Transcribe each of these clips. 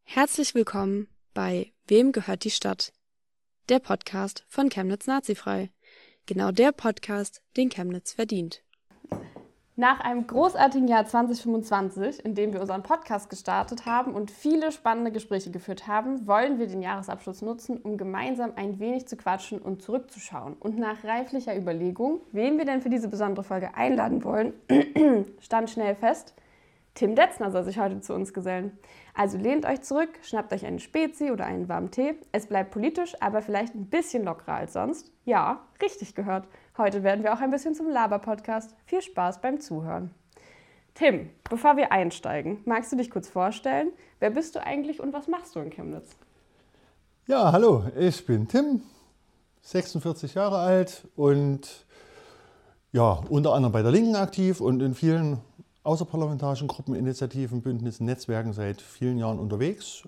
Herzlich willkommen bei Wem gehört die Stadt? Der Podcast von Chemnitz Nazifrei. Genau der Podcast, den Chemnitz verdient. Nach einem großartigen Jahr 2025, in dem wir unseren Podcast gestartet haben und viele spannende Gespräche geführt haben, wollen wir den Jahresabschluss nutzen, um gemeinsam ein wenig zu quatschen und zurückzuschauen. Und nach reiflicher Überlegung, wen wir denn für diese besondere Folge einladen wollen, stand schnell fest, Tim Detzner soll sich heute zu uns gesellen. Also lehnt euch zurück, schnappt euch einen Spezi oder einen warmen Tee. Es bleibt politisch, aber vielleicht ein bisschen lockerer als sonst. Ja, richtig gehört. Heute werden wir auch ein bisschen zum Laber-Podcast. Viel Spaß beim Zuhören. Tim, bevor wir einsteigen, magst du dich kurz vorstellen? Wer bist du eigentlich und was machst du in Chemnitz? Ja, hallo, ich bin Tim, 46 Jahre alt und ja, unter anderem bei der Linken aktiv und in vielen außerparlamentarischen Gruppen, Initiativen, Bündnissen, Netzwerken seit vielen Jahren unterwegs.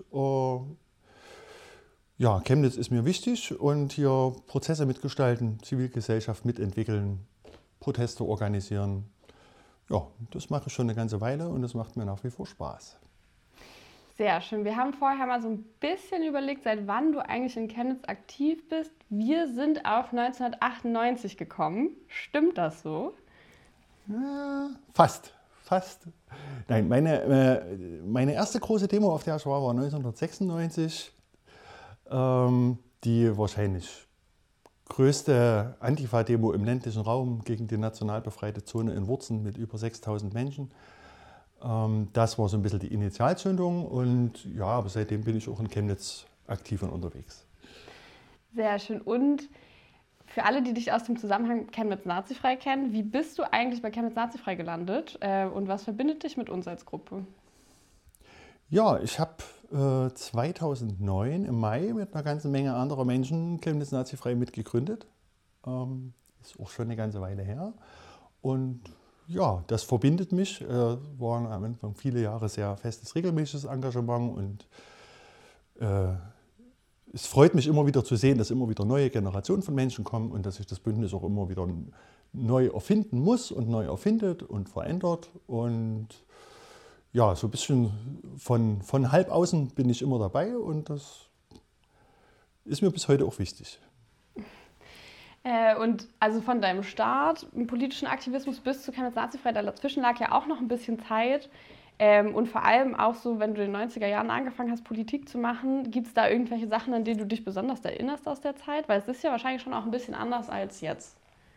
Ja, Chemnitz ist mir wichtig und hier Prozesse mitgestalten, Zivilgesellschaft mitentwickeln, Proteste organisieren. Ja, das mache ich schon eine ganze Weile und das macht mir nach wie vor Spaß. Sehr schön. Wir haben vorher mal so ein bisschen überlegt, seit wann du eigentlich in Chemnitz aktiv bist. Wir sind auf 1998 gekommen. Stimmt das so? Ja, fast. Nein, meine erste große Demo, auf der ich war 1996. Die wahrscheinlich größte Antifa-Demo im ländlichen Raum gegen die national befreite Zone in Wurzen mit über 6000 Menschen. Das war so ein bisschen die Initialzündung und ja, aber seitdem bin ich auch in Chemnitz aktiv und unterwegs. Sehr schön. Und für alle, die dich aus dem Zusammenhang Chemnitz Nazifrei kennen, wie bist du eigentlich bei Chemnitz Nazifrei gelandet und was verbindet dich mit uns als Gruppe? Ja, ich habe 2009 im Mai mit einer ganzen Menge anderer Menschen Chemnitz Nazifrei mitgegründet. Ist auch schon eine ganze Weile her. Und ja, das verbindet mich. Waren am Anfang viele Jahre sehr festes, regelmäßiges Engagement und es freut mich immer wieder zu sehen, dass immer wieder neue Generationen von Menschen kommen und dass sich das Bündnis auch immer wieder neu erfinden muss und neu erfindet und verändert. Und ja, so ein bisschen von halb außen bin ich immer dabei und das ist mir bis heute auch wichtig. Und also von deinem Start im politischen Aktivismus bis zu Chemnitz Nazifrei, dazwischen lag ja auch noch ein bisschen Zeit. Und vor allem auch so, wenn du in den 90er Jahren angefangen hast, Politik zu machen, gibt es da irgendwelche Sachen, an die du dich besonders erinnerst aus der Zeit? Weil es ist ja wahrscheinlich schon auch ein bisschen anders als jetzt.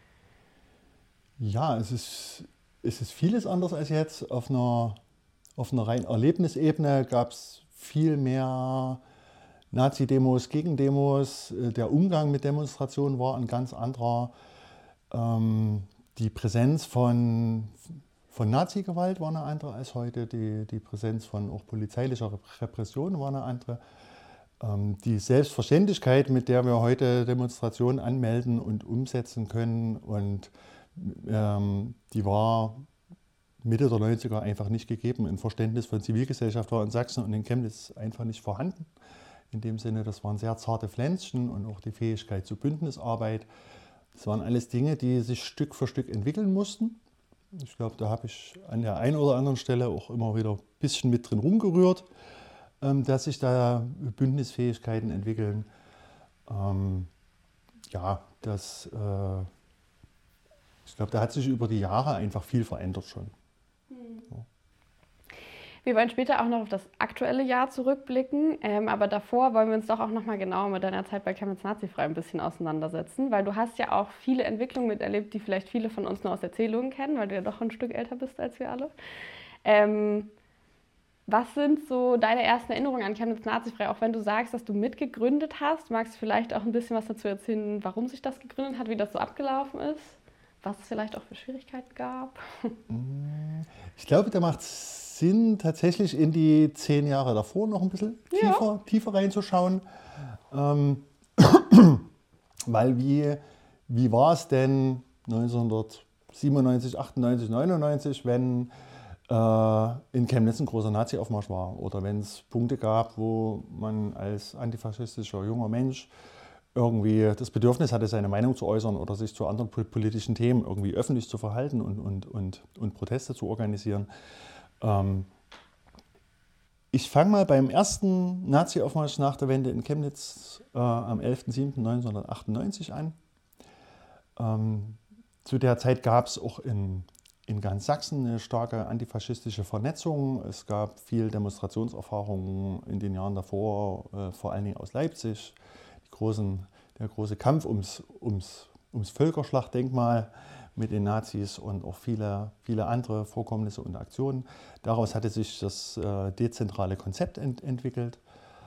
Ja, es ist vieles anders als jetzt. Auf einer rein Erlebnisebene gab es viel mehr Nazi-Demos, Gegendemos. Der Umgang mit Demonstrationen war ein ganz anderer. Die Präsenz von Nazi-Gewalt war eine andere als heute. Die Präsenz von auch polizeilicher Repression war eine andere. Die Selbstverständlichkeit, mit der wir heute Demonstrationen anmelden und umsetzen können, und die war Mitte der 90er einfach nicht gegeben. Ein Verständnis von Zivilgesellschaft war in Sachsen und in Chemnitz einfach nicht vorhanden. In dem Sinne, das waren sehr zarte Pflänzchen und auch die Fähigkeit zur Bündnisarbeit. Das waren alles Dinge, die sich Stück für Stück entwickeln mussten. Ich glaube, da habe ich an der einen oder anderen Stelle auch immer wieder ein bisschen mit drin rumgerührt, dass sich da Bündnisfähigkeiten entwickeln. Ja, ich glaube, da hat sich über die Jahre einfach viel verändert schon. Ja. Wir wollen später auch noch auf das aktuelle Jahr zurückblicken, aber davor wollen wir uns doch auch noch mal genauer mit deiner Zeit bei Chemnitz Nazifrei ein bisschen auseinandersetzen, weil du hast ja auch viele Entwicklungen miterlebt, die vielleicht viele von uns nur aus Erzählungen kennen, weil du ja doch ein Stück älter bist als wir alle. Was sind so deine ersten Erinnerungen an Chemnitz Nazifrei, auch wenn du sagst, dass du mitgegründet hast? Magst du vielleicht auch ein bisschen was dazu erzählen, warum sich das gegründet hat, wie das so abgelaufen ist? Was es vielleicht auch für Schwierigkeiten gab? Ich glaube, da macht es Sinn, tatsächlich in die 10 Jahre davor noch ein bisschen tiefer reinzuschauen. Weil wie war es denn 1997, 98, 99, wenn in Chemnitz ein großer Nazi-Aufmarsch war oder wenn es Punkte gab, wo man als antifaschistischer junger Mensch irgendwie das Bedürfnis hatte, seine Meinung zu äußern oder sich zu anderen politischen Themen irgendwie öffentlich zu verhalten und Proteste zu organisieren. Ich fange mal beim ersten Nazi-Aufmarsch nach der Wende in Chemnitz am 11.07.1998 an. Zu der Zeit gab es auch in ganz Sachsen eine starke antifaschistische Vernetzung. Es gab viel Demonstrationserfahrungen in den Jahren davor, vor allen Dingen aus Leipzig. Der große Kampf ums Völkerschlachtdenkmal mit den Nazis und auch viele andere Vorkommnisse und Aktionen. Daraus hatte sich das dezentrale Konzept entwickelt.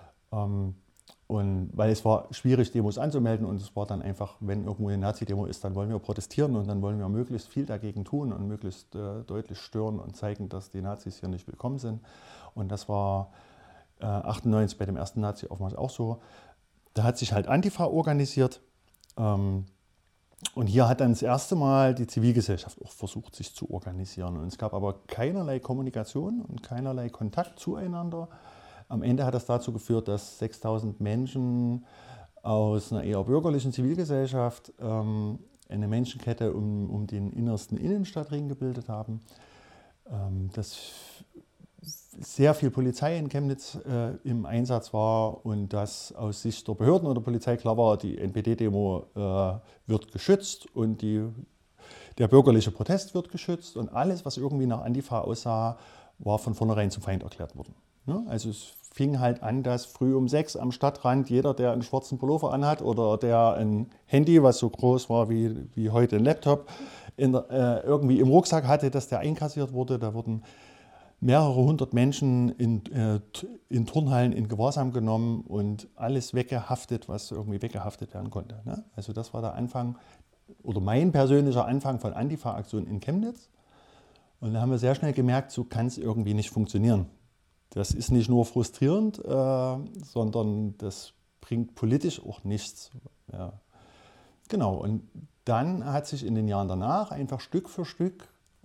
Und weil es war schwierig, Demos anzumelden, und es war dann einfach, wenn irgendwo eine Nazi-Demo ist, dann wollen wir protestieren und dann wollen wir möglichst viel dagegen tun und möglichst deutlich stören und zeigen, dass die Nazis hier nicht willkommen sind. Und das war 1998 bei dem ersten Nazi-Aufmarsch auch so. Da hat sich halt Antifa organisiert. Und hier hat dann das erste Mal die Zivilgesellschaft auch versucht, sich zu organisieren. Und es gab aber keinerlei Kommunikation und keinerlei Kontakt zueinander. Am Ende hat das dazu geführt, dass 6.000 Menschen aus einer eher bürgerlichen Zivilgesellschaft eine Menschenkette um den innersten Innenstadtring gebildet haben. Dass sehr viel Polizei in Chemnitz im Einsatz war und dass aus Sicht der Behörden oder Polizei klar war, die NPD-Demo wird geschützt und der bürgerliche Protest wird geschützt, und alles, was irgendwie nach Antifa aussah, war von vornherein zum Feind erklärt worden. Ja, also es fing halt an, dass früh um 6 am Stadtrand jeder, der einen schwarzen Pullover anhat oder der ein Handy, was so groß war wie heute ein Laptop, irgendwie im Rucksack hatte, dass der einkassiert wurde. Da wurden mehrere hundert Menschen in Turnhallen in Gewahrsam genommen und alles weggehaftet, was irgendwie weggehaftet werden konnte. Ne? Also das war der Anfang, oder mein persönlicher Anfang von Antifa-Aktionen in Chemnitz. Und da haben wir sehr schnell gemerkt, so kann es irgendwie nicht funktionieren. Das ist nicht nur frustrierend, sondern das bringt politisch auch nichts. Ja. Genau, und dann hat sich in den Jahren danach einfach Stück für Stück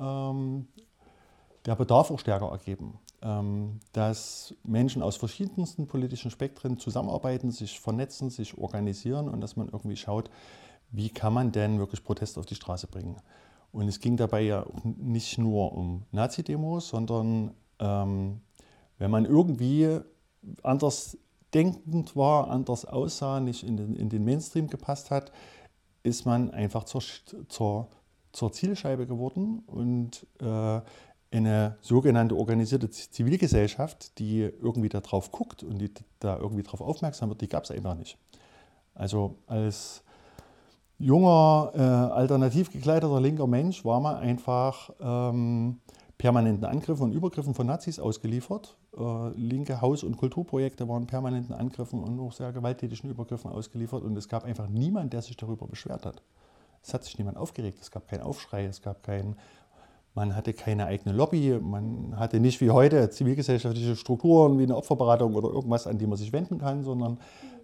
der Bedarf auch stärker ergeben, dass Menschen aus verschiedensten politischen Spektren zusammenarbeiten, sich vernetzen, sich organisieren und dass man irgendwie schaut, wie kann man denn wirklich Protest auf die Straße bringen. Und es ging dabei ja nicht nur um Nazi-Demos, sondern wenn man irgendwie anders denkend war, anders aussah, nicht in den Mainstream gepasst hat, ist man einfach zur Zielscheibe geworden und eine sogenannte organisierte Zivilgesellschaft, die irgendwie da drauf guckt und die da irgendwie drauf aufmerksam wird, die gab es einfach nicht. Also als junger, alternativ gekleideter linker Mensch war man einfach permanenten Angriffen und Übergriffen von Nazis ausgeliefert. Linke Haus- und Kulturprojekte waren permanenten Angriffen und auch sehr gewalttätigen Übergriffen ausgeliefert. Und es gab einfach niemanden, der sich darüber beschwert hat. Es hat sich niemand aufgeregt, es gab keinen Aufschrei, man hatte keine eigene Lobby, man hatte nicht wie heute zivilgesellschaftliche Strukturen wie eine Opferberatung oder irgendwas, an die man sich wenden kann, sondern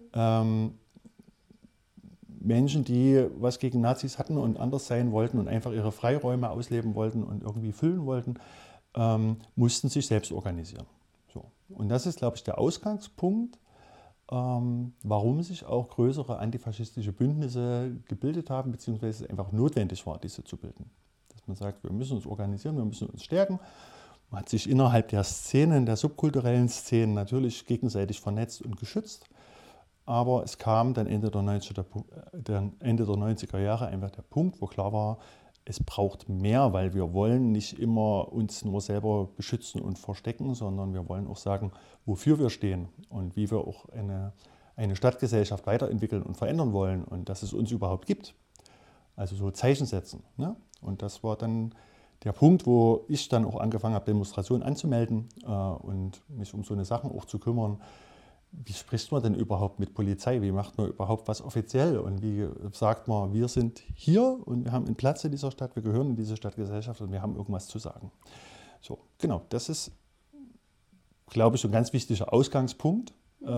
Menschen, die was gegen Nazis hatten und anders sein wollten und einfach ihre Freiräume ausleben wollten und irgendwie füllen wollten, mussten sich selbst organisieren. So. Und das ist, glaube ich, der Ausgangspunkt, warum sich auch größere antifaschistische Bündnisse gebildet haben, beziehungsweise es einfach notwendig war, diese zu bilden. Dass man sagt, wir müssen uns organisieren, wir müssen uns stärken. Man hat sich innerhalb der Szenen, der subkulturellen Szenen natürlich gegenseitig vernetzt und geschützt. Aber es kam dann Ende der 90er Jahre einfach der Punkt, wo klar war, es braucht mehr, weil wir wollen nicht immer uns nur selber beschützen und verstecken, sondern wir wollen auch sagen, wofür wir stehen und wie wir auch eine Stadtgesellschaft weiterentwickeln und verändern wollen und dass es uns überhaupt gibt. Also so Zeichen setzen. Ne? Und das war dann der Punkt, wo ich dann auch angefangen habe, Demonstrationen anzumelden und mich um so eine Sachen auch zu kümmern. Wie spricht man denn überhaupt mit Polizei? Wie macht man überhaupt was offiziell? Und wie sagt man, wir sind hier und wir haben einen Platz in dieser Stadt, wir gehören in diese Stadtgesellschaft und wir haben irgendwas zu sagen. So, genau, das ist, glaube ich, so ein ganz wichtiger Ausgangspunkt,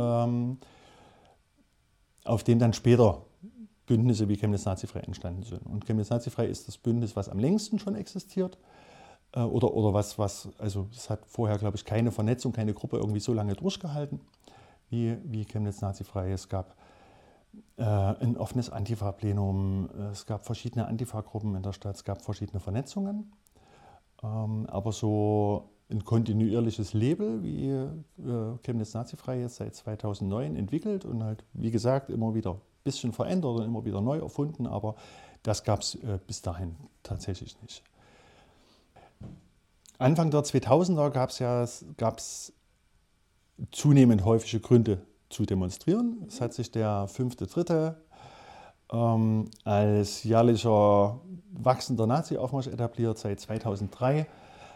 auf den dann später Bündnisse wie Chemnitz Nazifrei entstanden sind. Und Chemnitz Nazifrei ist das Bündnis, was am längsten schon existiert. Oder also es hat vorher, glaube ich, keine Vernetzung, keine Gruppe irgendwie so lange durchgehalten wie Chemnitz Nazifrei. Es gab ein offenes Antifa-Plenum, es gab verschiedene Antifa-Gruppen in der Stadt, es gab verschiedene Vernetzungen. Aber so ein kontinuierliches Label wie Chemnitz nazifrei jetzt seit 2009 entwickelt und halt, wie gesagt, immer wieder ein bisschen verändert und immer wieder neu erfunden, aber das gab es bis dahin tatsächlich nicht. Anfang der 2000er gab es zunehmend häufige Gründe zu demonstrieren. Es hat sich der 5.3. Als jährlicher wachsender Nazi-Aufmarsch etabliert seit 2003.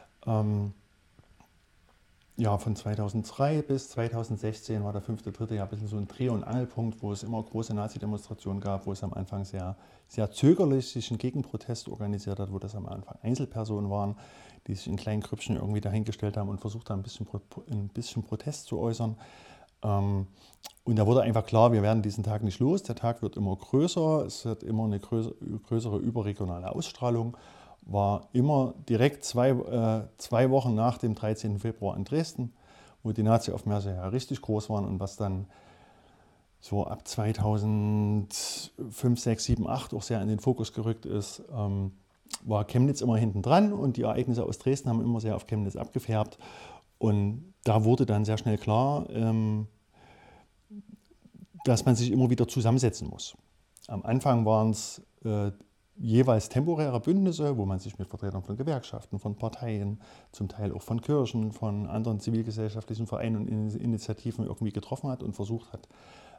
Von 2003 bis 2016 war der 5.3. ja ein bisschen so ein Dreh- und Angelpunkt, wo es immer große Nazi-Demonstrationen gab, wo es am Anfang sehr, sehr zögerlich sich einen Gegenprotest organisiert hat, wo das am Anfang Einzelpersonen waren, die sich in kleinen Grüppchen irgendwie dahingestellt haben und versucht haben, ein bisschen Protest zu äußern. Und da wurde einfach klar, wir werden diesen Tag nicht los, der Tag wird immer größer, es hat immer eine größere überregionale Ausstrahlung. War immer direkt zwei Wochen nach dem 13. Februar in Dresden, wo die Nazi-Aufmärsche ja richtig groß waren und was dann so ab 2005, 6, 7, 8 auch sehr in den Fokus gerückt ist, war Chemnitz immer hinten dran und die Ereignisse aus Dresden haben immer sehr auf Chemnitz abgefärbt. Und da wurde dann sehr schnell klar, dass man sich immer wieder zusammensetzen muss. Am Anfang waren es jeweils temporäre Bündnisse, wo man sich mit Vertretern von Gewerkschaften, von Parteien, zum Teil auch von Kirchen, von anderen zivilgesellschaftlichen Vereinen und Initiativen irgendwie getroffen hat und versucht hat,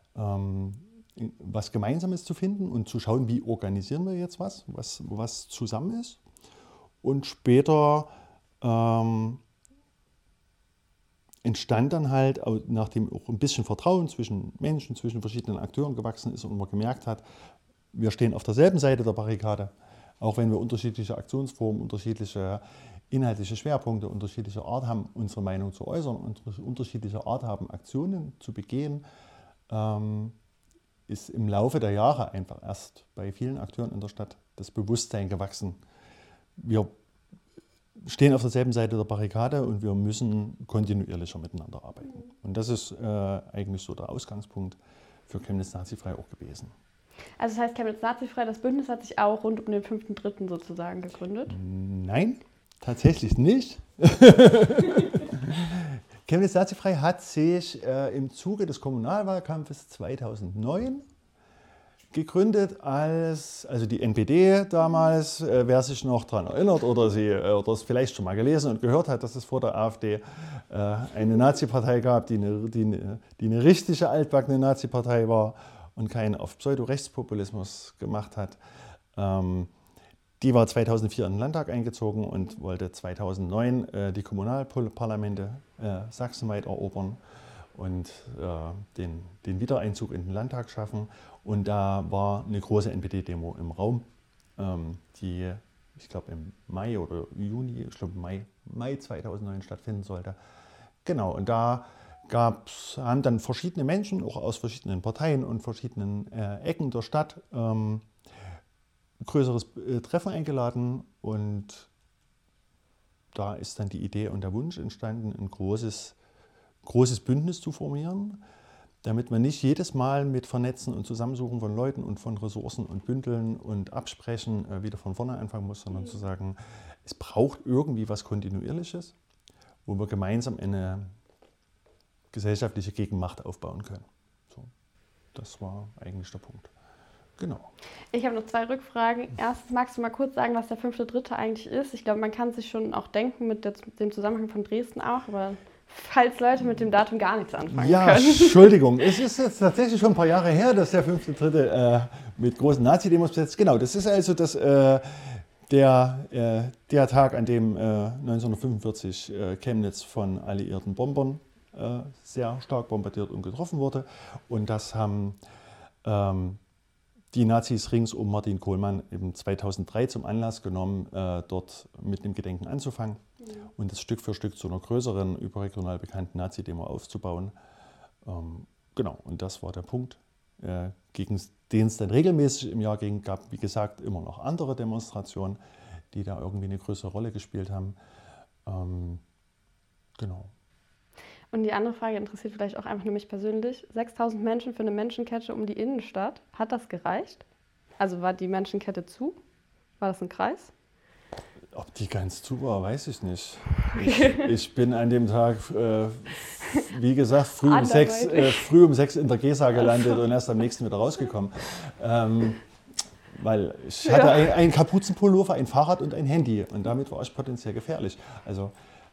was Gemeinsames zu finden und zu schauen, wie organisieren wir jetzt was zusammen ist. Und später entstand dann halt, nachdem auch ein bisschen Vertrauen zwischen Menschen, zwischen verschiedenen Akteuren gewachsen ist und man gemerkt hat, wir stehen auf derselben Seite der Barrikade, auch wenn wir unterschiedliche Aktionsformen, unterschiedliche inhaltliche Schwerpunkte, unterschiedliche Art haben, unsere Meinung zu äußern und unterschiedliche Art haben, Aktionen zu begehen, ist im Laufe der Jahre einfach erst bei vielen Akteuren in der Stadt das Bewusstsein gewachsen. Wir stehen auf derselben Seite der Barrikade und wir müssen kontinuierlicher miteinander arbeiten. Und das ist eigentlich so der Ausgangspunkt für Chemnitz nazifrei auch gewesen. Also das heißt, Chemnitz nazifrei, das Bündnis hat sich auch rund um den 5.3. sozusagen gegründet? Nein, tatsächlich nicht. Chemnitz nazifrei hat sich im Zuge des Kommunalwahlkampfes 2009 gegründet also die NPD damals, wer sich noch daran erinnert oder es vielleicht schon mal gelesen und gehört hat, dass es vor der AfD eine Nazi-Partei gab, die eine richtige altbackene Nazi-Partei war und keinen auf Pseudo-Rechtspopulismus gemacht hat. Die war 2004 in den Landtag eingezogen und wollte 2009 die Kommunalparlamente sachsenweit erobern und den Wiedereinzug in den Landtag schaffen. Und da war eine große NPD-Demo im Raum, die, ich glaube, im Mai oder Juni, ich glaube Mai 2009 stattfinden sollte. Genau, und da haben dann verschiedene Menschen, auch aus verschiedenen Parteien und verschiedenen Ecken der Stadt, größeres Treffen eingeladen und da ist dann die Idee und der Wunsch entstanden, ein großes Bündnis zu formieren, damit man nicht jedes Mal mit Vernetzen und Zusammensuchen von Leuten und von Ressourcen und Bündeln und Absprechen wieder von vorne anfangen muss, sondern zu sagen, es braucht irgendwie was Kontinuierliches, wo wir gemeinsam eine gesellschaftliche Gegenmacht aufbauen können. So, das war eigentlich der Punkt. Genau. Ich habe noch 2 Rückfragen. Erstens, magst du mal kurz sagen, was der 5.3. eigentlich ist? Ich glaube, man kann sich schon auch denken mit dem Zusammenhang von Dresden auch, aber falls Leute mit dem Datum gar nichts anfangen können. Ja, Entschuldigung. Es ist jetzt tatsächlich schon ein paar Jahre her, dass der 5.3. Mit großen Nazi-Demos besetzt. Genau, das ist also der Tag, an dem 1945 Chemnitz von alliierten Bombern sehr stark bombardiert und getroffen wurde. Und das haben die Nazis rings um Martin Kohlmann eben 2003 zum Anlass genommen, dort mit dem Gedenken anzufangen und das Stück für Stück zu einer größeren, überregional bekannten Nazi-Demo aufzubauen. Genau, und das war der Punkt, gegen den es dann regelmäßig im Jahr ging. Gab, wie gesagt, immer noch andere Demonstrationen, die da irgendwie eine größere Rolle gespielt haben. Genau. Und die andere Frage interessiert vielleicht auch einfach nur mich persönlich. 6.000 Menschen für eine Menschenkette um die Innenstadt. Hat das gereicht? Also war die Menschenkette zu? War das ein Kreis? Ob die ganz zu war, weiß ich nicht. Ich bin an dem Tag, wie gesagt, früh um 6 in der Gesa gelandet und erst am nächsten wieder rausgekommen. Weil ich hatte einen Kapuzenpullover, ein Fahrrad und ein Handy und damit war ich potenziell gefährlich. Also,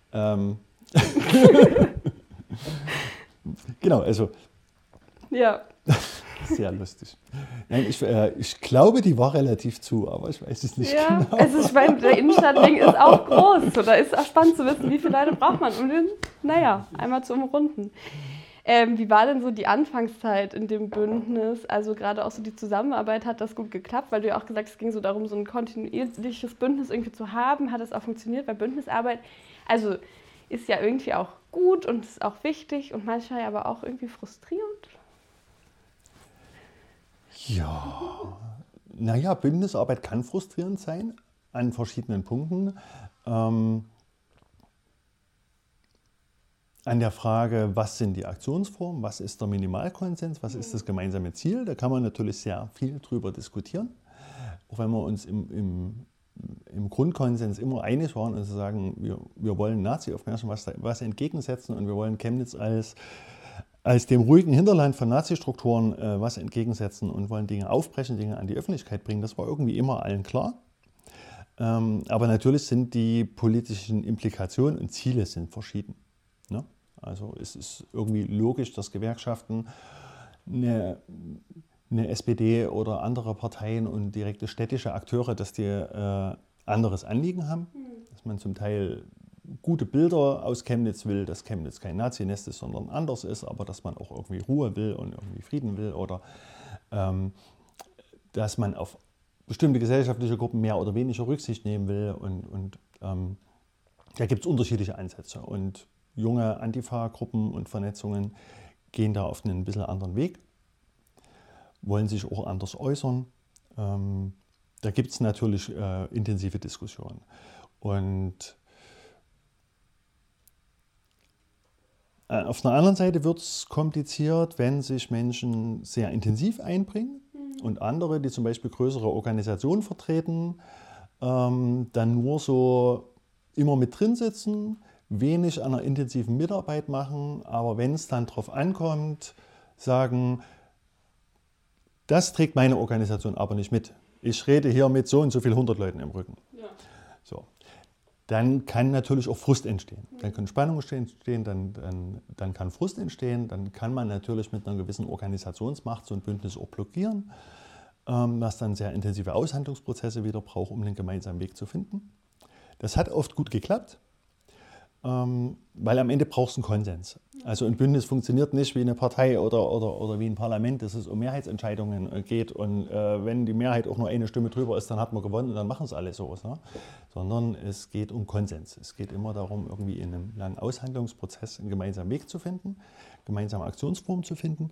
genau, also. Ja. Sehr lustig. Nein, ich glaube, die war relativ zu, aber ich weiß es nicht genau. Also ich meine, der Innenstadtring ist auch groß. So, da ist auch spannend zu wissen, wie viele Leute braucht man, um den, einmal zu umrunden. Wie war denn so die Anfangszeit in dem Bündnis? Also gerade auch so die Zusammenarbeit, hat das gut geklappt? Weil du ja auch gesagt hast, es ging so darum, so ein kontinuierliches Bündnis irgendwie zu haben. Hat das auch funktioniert? Weil Bündnisarbeit, also ist ja irgendwie auch gut und ist auch wichtig und manchmal aber auch irgendwie frustrierend. Ja, naja, Bündnisarbeit kann frustrierend sein an verschiedenen Punkten. An der Frage, was sind die Aktionsformen, was ist der Minimalkonsens, was ist das gemeinsame Ziel, da kann man natürlich sehr viel drüber diskutieren. Auch wenn wir uns im Grundkonsens immer einig waren und sagen, wir wollen Nazi-Aufmärschen was entgegensetzen und wir wollen Chemnitz als dem ruhigen Hinterland von Nazi-Strukturen was entgegensetzen und wollen Dinge aufbrechen, Dinge an die Öffentlichkeit bringen. Das war irgendwie immer allen klar. Aber natürlich sind die politischen Implikationen und Ziele sind verschieden. Ne? Also es ist irgendwie logisch, dass Gewerkschaften eine SPD oder andere Parteien und direkte städtische Akteure, dass die anderes Anliegen haben, dass man zum Teil gute Bilder aus Chemnitz will, dass Chemnitz kein Nazinest ist, sondern anders ist, aber dass man auch irgendwie Ruhe will und irgendwie Frieden will oder dass man auf bestimmte gesellschaftliche Gruppen mehr oder weniger Rücksicht nehmen will und da gibt es unterschiedliche Ansätze und junge Antifa-Gruppen und Vernetzungen gehen da auf einen bisschen anderen Weg, wollen sich auch anders äußern. Da gibt es natürlich intensive Diskussionen und auf einer anderen Seite wird es kompliziert, wenn sich Menschen sehr intensiv einbringen und andere, die zum Beispiel größere Organisationen vertreten, dann nur so immer mit drin sitzen, wenig an einer intensiven Mitarbeit machen, aber wenn es dann drauf ankommt, sagen, das trägt meine Organisation aber nicht mit. Ich rede hier mit so und so viel 100 Leuten im Rücken. Ja. So. Dann kann natürlich auch Frust entstehen. Dann können Spannungen entstehen, dann kann Frust entstehen, dann kann man natürlich mit einer gewissen Organisationsmacht so ein Bündnis auch blockieren, was dann sehr intensive Aushandlungsprozesse wieder braucht, um den gemeinsamen Weg zu finden. Das hat oft gut geklappt, weil am Ende brauchst du einen Konsens. Also ein Bündnis funktioniert nicht wie eine Partei oder wie ein Parlament, dass es um Mehrheitsentscheidungen geht und wenn die Mehrheit auch nur eine Stimme drüber ist, dann hat man gewonnen und dann machen es alle so. Ne? Sondern es geht um Konsens. Es geht immer darum, irgendwie in einem langen Aushandlungsprozess einen gemeinsamen Weg zu finden, gemeinsame Aktionsformen zu finden.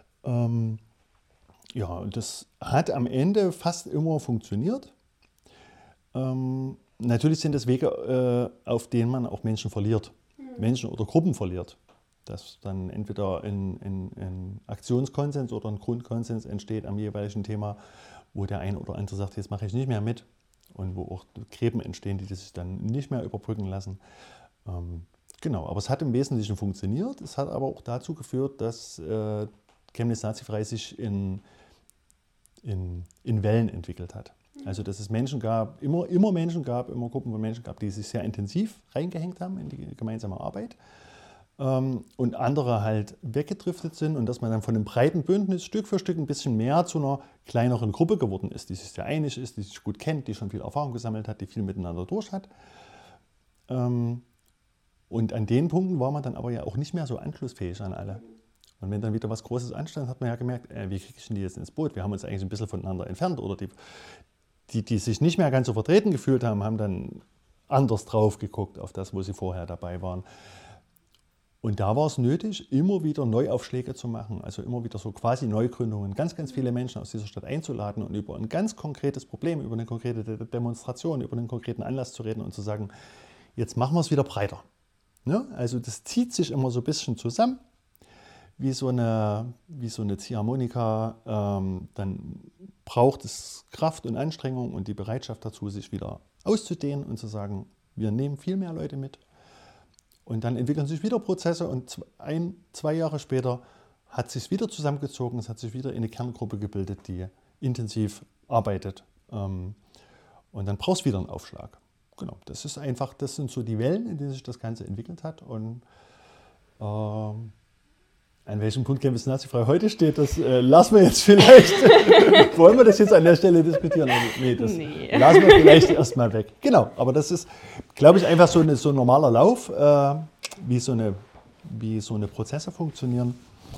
Ja, und das hat am Ende fast immer funktioniert. Natürlich sind es Wege, auf denen man auch Menschen verliert, Menschen oder Gruppen verliert. Dass dann entweder ein Aktionskonsens oder ein Grundkonsens entsteht am jeweiligen Thema, wo der eine oder andere sagt, jetzt mache ich nicht mehr mit. Und wo auch Gräben entstehen, die sich dann nicht mehr überbrücken lassen. Genau, aber es hat im Wesentlichen funktioniert. Es hat aber auch dazu geführt, dass Chemnitz nazifrei sich in Wellen entwickelt hat. Also dass es Menschen gab, immer Gruppen von Menschen gab, die sich sehr intensiv reingehängt haben in die gemeinsame Arbeit und andere halt weggedriftet sind und dass man dann von einem breiten Bündnis Stück für Stück ein bisschen mehr zu einer kleineren Gruppe geworden ist, die sich sehr einig ist, die sich gut kennt, die schon viel Erfahrung gesammelt hat, die viel miteinander durch hat. Und an den Punkten war man dann aber ja auch nicht mehr so anschlussfähig an alle. Und wenn dann wieder was Großes anstand, hat man ja gemerkt, wie kriege ich denn die jetzt ins Boot? Wir haben uns eigentlich ein bisschen voneinander entfernt oder die sich nicht mehr ganz so vertreten gefühlt haben, haben dann anders drauf geguckt auf das, wo sie vorher dabei waren. Und da war es nötig, immer wieder Neuaufschläge zu machen, also immer wieder so quasi Neugründungen, ganz, ganz viele Menschen aus dieser Stadt einzuladen und über ein ganz konkretes Problem, über eine konkrete Demonstration, über einen konkreten Anlass zu reden und zu sagen, jetzt machen wir es wieder breiter. Ja? Also das zieht sich immer so ein bisschen zusammen, wie so eine Ziehharmonika, dann braucht es Kraft und Anstrengung und die Bereitschaft dazu, sich wieder auszudehnen und zu sagen, wir nehmen viel mehr Leute mit. Und dann entwickeln sich wieder Prozesse und 2 Jahre später hat sich wieder zusammengezogen, es hat sich wieder eine Kerngruppe gebildet, die intensiv arbeitet. Und dann brauchst du wieder einen Aufschlag. Genau, das sind so die Wellen, in denen sich das Ganze entwickelt hat. Und an welchem Punkt Chemnitz Nazifrei heute steht, das lassen wir jetzt vielleicht. Wollen wir das jetzt an der Stelle diskutieren? Nee, das lassen wir vielleicht erstmal weg. Genau, aber das ist, glaube ich, einfach so ein normaler Lauf, wie so eine Prozesse funktionieren.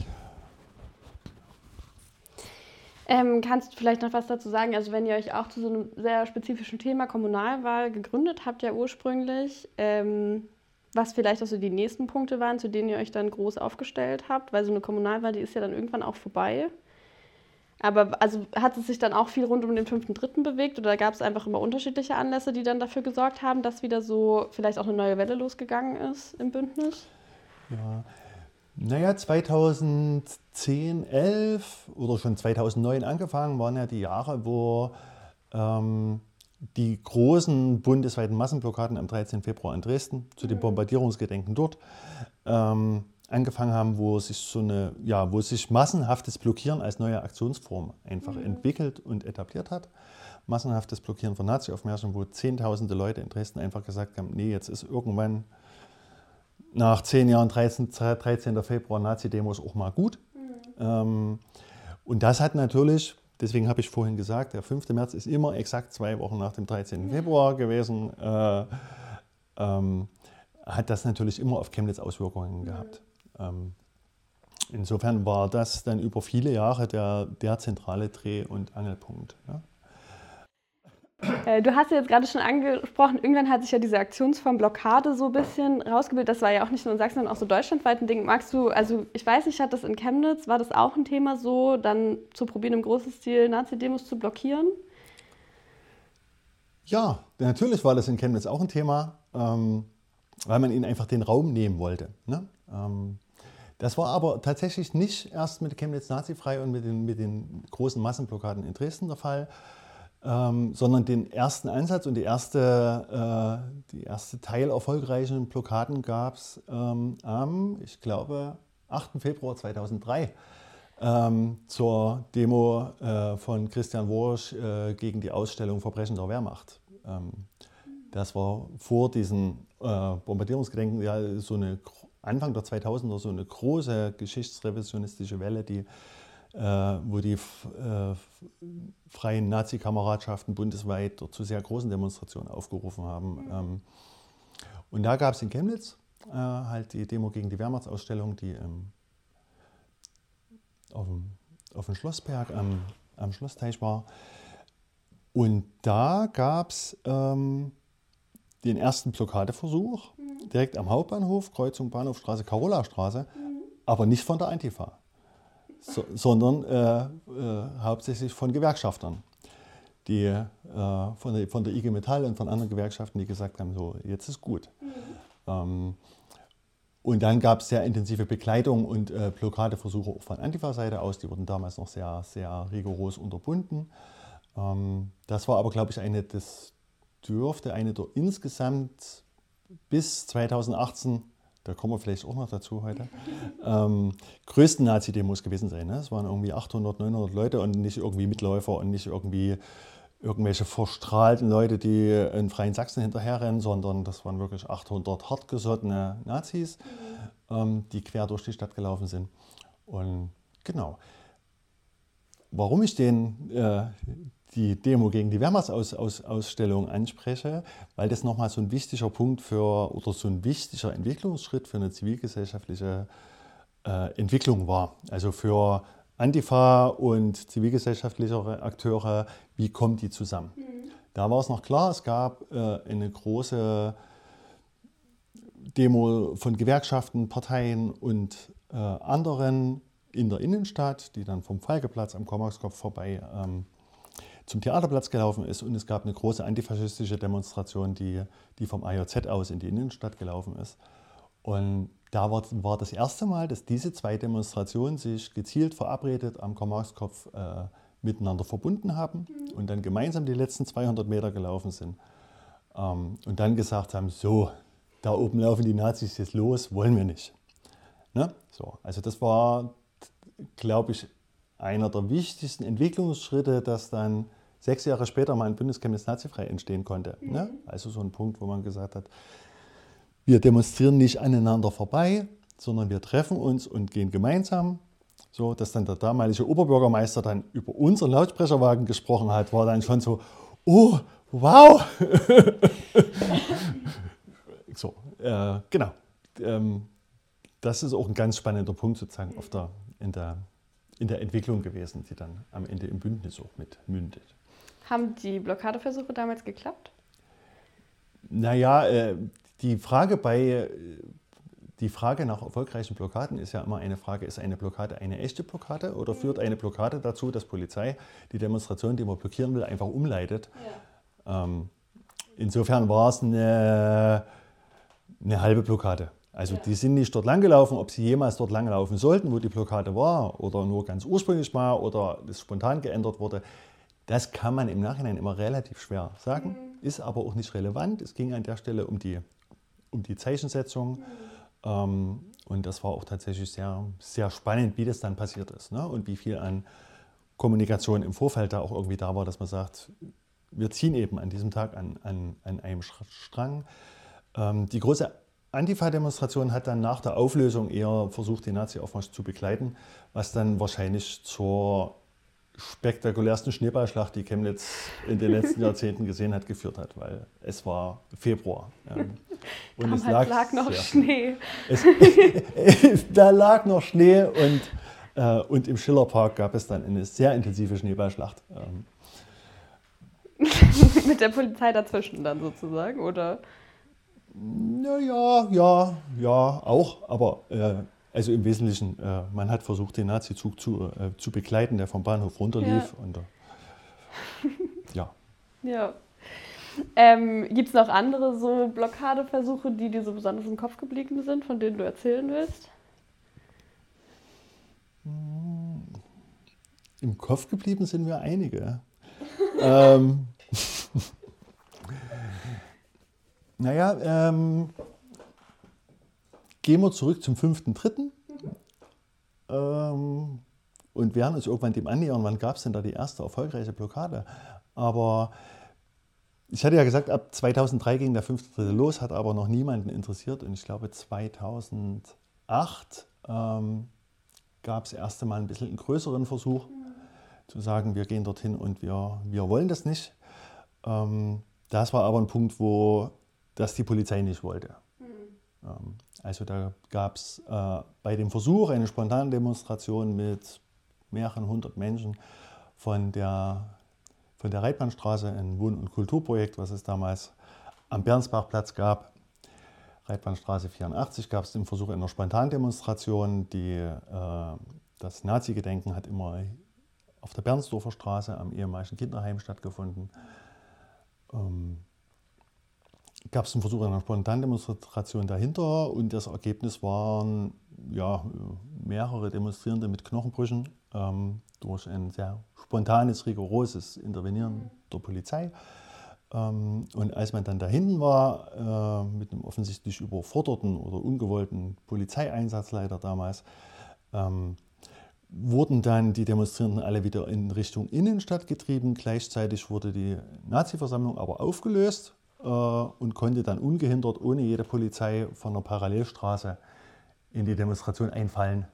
Kannst du vielleicht noch was dazu sagen? Also wenn ihr euch auch zu so einem sehr spezifischen Thema Kommunalwahl gegründet habt, ja ursprünglich, was vielleicht auch so die nächsten Punkte waren, zu denen ihr euch dann groß aufgestellt habt, weil so eine Kommunalwahl, die ist ja dann irgendwann auch vorbei. Aber also hat es sich dann auch viel rund um den 5.3. bewegt oder gab es einfach immer unterschiedliche Anlässe, die dann dafür gesorgt haben, dass wieder so vielleicht auch eine neue Welle losgegangen ist im Bündnis? Ja. Naja, 2010, 11 oder schon 2009 angefangen waren ja die Jahre, wo die großen bundesweiten Massenblockaden am 13. Februar in Dresden, zu den Bombardierungsgedenken dort, angefangen haben, wo sich massenhaftes Blockieren als neue Aktionsform einfach entwickelt und etabliert hat. Massenhaftes Blockieren von Nazi-Aufmärschen, wo Zehntausende Leute in Dresden einfach gesagt haben, nee, jetzt ist irgendwann nach 10 Jahren 13. Februar Nazi-Demos auch mal gut. Und das hat natürlich, deswegen habe ich vorhin gesagt, der 5. März ist immer exakt 2 Wochen nach dem 13. Februar gewesen, hat das natürlich immer auf Chemnitz Auswirkungen gehabt. Insofern war das dann über viele Jahre der zentrale Dreh- und Angelpunkt. Ja. Du hast ja jetzt gerade schon angesprochen, irgendwann hat sich ja diese Aktionsform Blockade so ein bisschen rausgebildet. Das war ja auch nicht nur in Sachsen, sondern auch so deutschlandweit ein Ding. Magst du, also ich weiß nicht, hat das in Chemnitz, war das auch ein Thema so, dann zu probieren, im großen Stil Nazi-Demos zu blockieren? Ja, natürlich war das in Chemnitz auch ein Thema, weil man ihnen einfach den Raum nehmen wollte. Ne? Das war aber tatsächlich nicht erst mit Chemnitz Nazifrei und mit den großen Massenblockaden in Dresden der Fall, sondern den ersten Ansatz und die erste teilerfolgreichen Blockaden gab es am, ich glaube, 8. Februar 2003 zur Demo von Christian Worsch gegen die Ausstellung Verbrechen der Wehrmacht. Das war vor diesen Bombardierungsgedenken ja Anfang der 2000er so eine große geschichtsrevisionistische Welle, wo die freien Nazi-Kameradschaften bundesweit zu sehr großen Demonstrationen aufgerufen haben. Und da gab es in Chemnitz halt die Demo gegen die Wehrmachtsausstellung, die auf dem Schlossberg am Schlossteich war. Und da gab es den ersten Blockadeversuch direkt am Hauptbahnhof, Kreuzung Bahnhofstraße, Karolastraße, aber nicht von der Antifa. Sondern hauptsächlich von Gewerkschaftern, die von der IG Metall und von anderen Gewerkschaften, die gesagt haben, so, jetzt ist gut. Und dann gab es sehr intensive Begleitung und Blockadeversuche auch von Antifa-Seite aus, die wurden damals noch sehr, sehr rigoros unterbunden. Das war aber, glaube ich, eine der insgesamt bis 2018, da kommen wir vielleicht auch noch dazu heute, größten Nazi-Demos gewesen sein. Ne? Es waren irgendwie 800, 900 Leute und nicht irgendwie Mitläufer und nicht irgendwie irgendwelche verstrahlten Leute, die in freien Sachsen hinterherrennen, sondern das waren wirklich 800 hartgesottene Nazis, die quer durch die Stadt gelaufen sind. Und genau. Warum ich die Demo gegen die Wehrmachtsausstellung anspreche, weil das nochmal so ein wichtiger Punkt oder so ein wichtiger Entwicklungsschritt für eine zivilgesellschaftliche Entwicklung war. Also für Antifa und zivilgesellschaftliche Akteure, wie kommen die zusammen? Da war es noch klar, es gab eine große Demo von Gewerkschaften, Parteien und anderen in der Innenstadt, die dann vom Falkeplatz am Kornmarkskopf vorbei zum Theaterplatz gelaufen ist. Und es gab eine große antifaschistische Demonstration, die vom AJZ aus in die Innenstadt gelaufen ist. Und da war das erste Mal, dass diese zwei Demonstrationen sich gezielt verabredet am Kornmarkskopf miteinander verbunden haben und dann gemeinsam die letzten 200 Meter gelaufen sind und dann gesagt haben, so, da oben laufen die Nazis jetzt los, wollen wir nicht. Ne? So, also das war, glaube ich, einer der wichtigsten Entwicklungsschritte, dass dann 6 Jahre später mal ein Bündnis Chemnitz nazifrei entstehen konnte. Ne? Also so ein Punkt, wo man gesagt hat, wir demonstrieren nicht aneinander vorbei, sondern wir treffen uns und gehen gemeinsam. So, dass dann der damalige Oberbürgermeister dann über unseren Lautsprecherwagen gesprochen hat, war dann schon so, oh, wow. So, genau. Das ist auch ein ganz spannender Punkt sozusagen in der Entwicklung gewesen, die dann am Ende im Bündnis auch mit mündet. Haben die Blockadeversuche damals geklappt? Naja, die Frage nach erfolgreichen Blockaden ist ja immer eine Frage, ist eine Blockade eine echte Blockade oder führt eine Blockade dazu, dass Polizei die Demonstration, die man blockieren will, einfach umleitet? Ja. Insofern war es eine halbe Blockade. Also die sind nicht dort langgelaufen, ob sie jemals dort langlaufen sollten, wo die Blockade war oder nur ganz ursprünglich mal oder das spontan geändert wurde. Das kann man im Nachhinein immer relativ schwer sagen, ist aber auch nicht relevant. Es ging an der Stelle um die Zeichensetzung und das war auch tatsächlich sehr, sehr spannend, wie das dann passiert ist, ne? Und wie viel an Kommunikation im Vorfeld da auch irgendwie da war, dass man sagt, wir ziehen eben an diesem Tag an einem Strang. Die große Antifa-Demonstration hat dann nach der Auflösung eher versucht, den Nazi-Aufmarsch zu begleiten, was dann wahrscheinlich zur spektakulärsten Schneeballschlacht, die Chemnitz in den letzten Jahrzehnten gesehen hat, geführt hat, weil es war Februar. Und es lag noch Schnee. Da lag noch Schnee und im Schillerpark gab es dann eine sehr intensive Schneeballschlacht. Mit der Polizei dazwischen dann sozusagen, oder? Ja, auch, aber also im Wesentlichen, man hat versucht, den Nazizug zu begleiten, der vom Bahnhof runterlief. Ja. Und, ja. Gibt es noch andere so Blockadeversuche, die dir so besonders im Kopf geblieben sind, von denen du erzählen willst? Im Kopf geblieben sind mir einige. Gehen wir zurück zum 5.3. Und werden uns irgendwann dem annähern, wann gab es denn da die erste erfolgreiche Blockade. Aber ich hatte ja gesagt, ab 2003 ging der 5.3. los, hat aber noch niemanden interessiert. Und ich glaube 2008 gab es das erste Mal ein bisschen einen größeren Versuch, zu sagen, wir gehen dorthin und wir wollen das nicht. Das war aber ein Punkt, wo das die Polizei nicht wollte. Also da gab es bei dem Versuch, eine spontane Demonstration mit mehreren hundert Menschen von der Reitbahnstraße, ein Wohn- und Kulturprojekt, was es damals am Bernsbachplatz gab. Reitbahnstraße 84 gab es den Versuch einer Spontandemonstration. Das Nazi-Gedenken hat immer auf der Bernsdorfer Straße am ehemaligen Kinderheim stattgefunden. Gab es einen Versuch einer Spontandemonstration dahinter und das Ergebnis waren mehrere Demonstrierende mit Knochenbrüchen durch ein sehr spontanes, rigoroses Intervenieren der Polizei. Und als man dann da hinten war, mit einem offensichtlich überforderten oder ungewollten Polizeieinsatzleiter damals, wurden dann die Demonstrierenden alle wieder in Richtung Innenstadt getrieben. Gleichzeitig wurde die Nazi-Versammlung aber aufgelöst und konnte dann ungehindert, ohne jede Polizei, von der Parallelstraße in die Demonstration einfallen,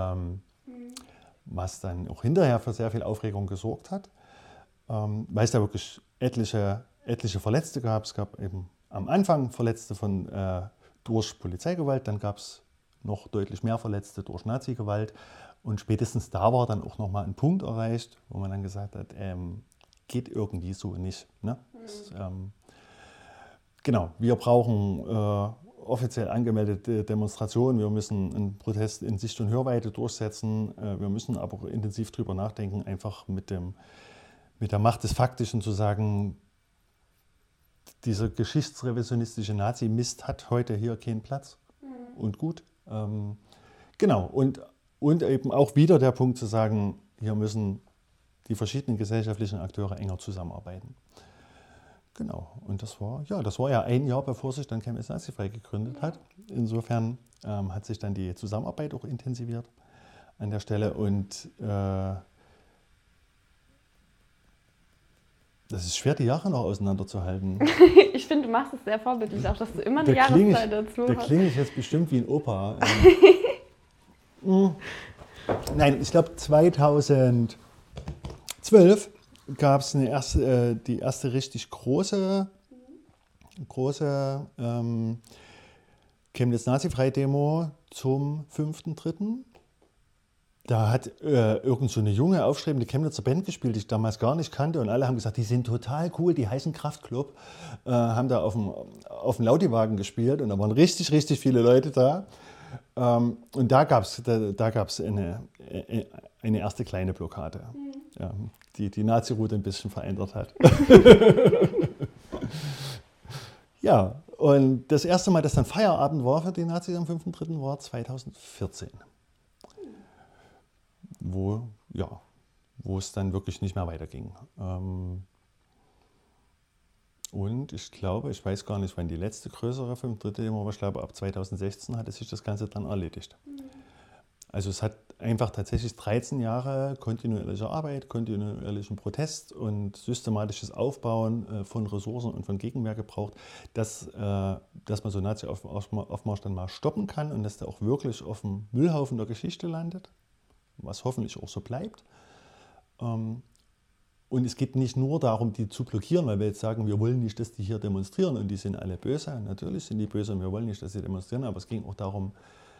was dann auch hinterher für sehr viel Aufregung gesorgt hat, weil es da wirklich etliche Verletzte gab. Es gab eben am Anfang Verletzte durch Polizeigewalt, dann gab es noch deutlich mehr Verletzte durch Nazi-Gewalt und spätestens da war dann auch nochmal ein Punkt erreicht, wo man dann gesagt hat, geht irgendwie so nicht. Ne? Genau, wir brauchen offiziell angemeldete Demonstrationen, wir müssen einen Protest in Sicht- und Hörweite durchsetzen, wir müssen aber auch intensiv drüber nachdenken, einfach mit der Macht des Faktischen zu sagen, dieser geschichtsrevisionistische Nazi-Mist hat heute hier keinen Platz und gut. Genau, und eben auch wieder der Punkt zu sagen, hier müssen die verschiedenen gesellschaftlichen Akteure enger zusammenarbeiten. Genau, und das war ja ein Jahr, bevor sich dann Chemnitz Nazifrei gegründet hat. Insofern hat sich dann die Zusammenarbeit auch intensiviert an der Stelle und das ist schwer, die Jahre noch auseinanderzuhalten. Ich finde, du machst es sehr vorbildlich, auch dass du immer eine Jahreszeit dazu hast. Da klinge ich jetzt bestimmt wie ein Opa. Nein, ich glaube 2012 gab es die erste richtig große Chemnitz-Nazifrei-Demo zum 5.3. Da hat irgend so eine junge, aufstrebende Chemnitzer Band gespielt, die ich damals gar nicht kannte. Und alle haben gesagt, die sind total cool, die heißen Kraftklub. Haben da auf dem Lautiwagen gespielt und da waren richtig, richtig viele Leute da. Und da gab es eine erste kleine Blockade, die Nazi-Route ein bisschen verändert hat. Ja, und das erste Mal, dass dann Feierabend war für die Nazis am 5.3. war 2014. Wo es dann wirklich nicht mehr weiterging. Und ich glaube, ich weiß gar nicht, wann die letzte größere 5.3. Demo war, ich glaube, ab 2016 hatte sich das Ganze dann erledigt. Also es hat einfach tatsächlich 13 Jahre kontinuierliche Arbeit, kontinuierlichen Protest und systematisches Aufbauen von Ressourcen und von Gegenwehr gebraucht, dass man so einen Nazi-Aufmarsch dann mal stoppen kann und dass der auch wirklich auf dem Müllhaufen der Geschichte landet, was hoffentlich auch so bleibt. Und es geht nicht nur darum, die zu blockieren, weil wir jetzt sagen, wir wollen nicht, dass die hier demonstrieren und die sind alle böse. Natürlich sind die böse und wir wollen nicht, dass sie demonstrieren, aber es ging auch darum,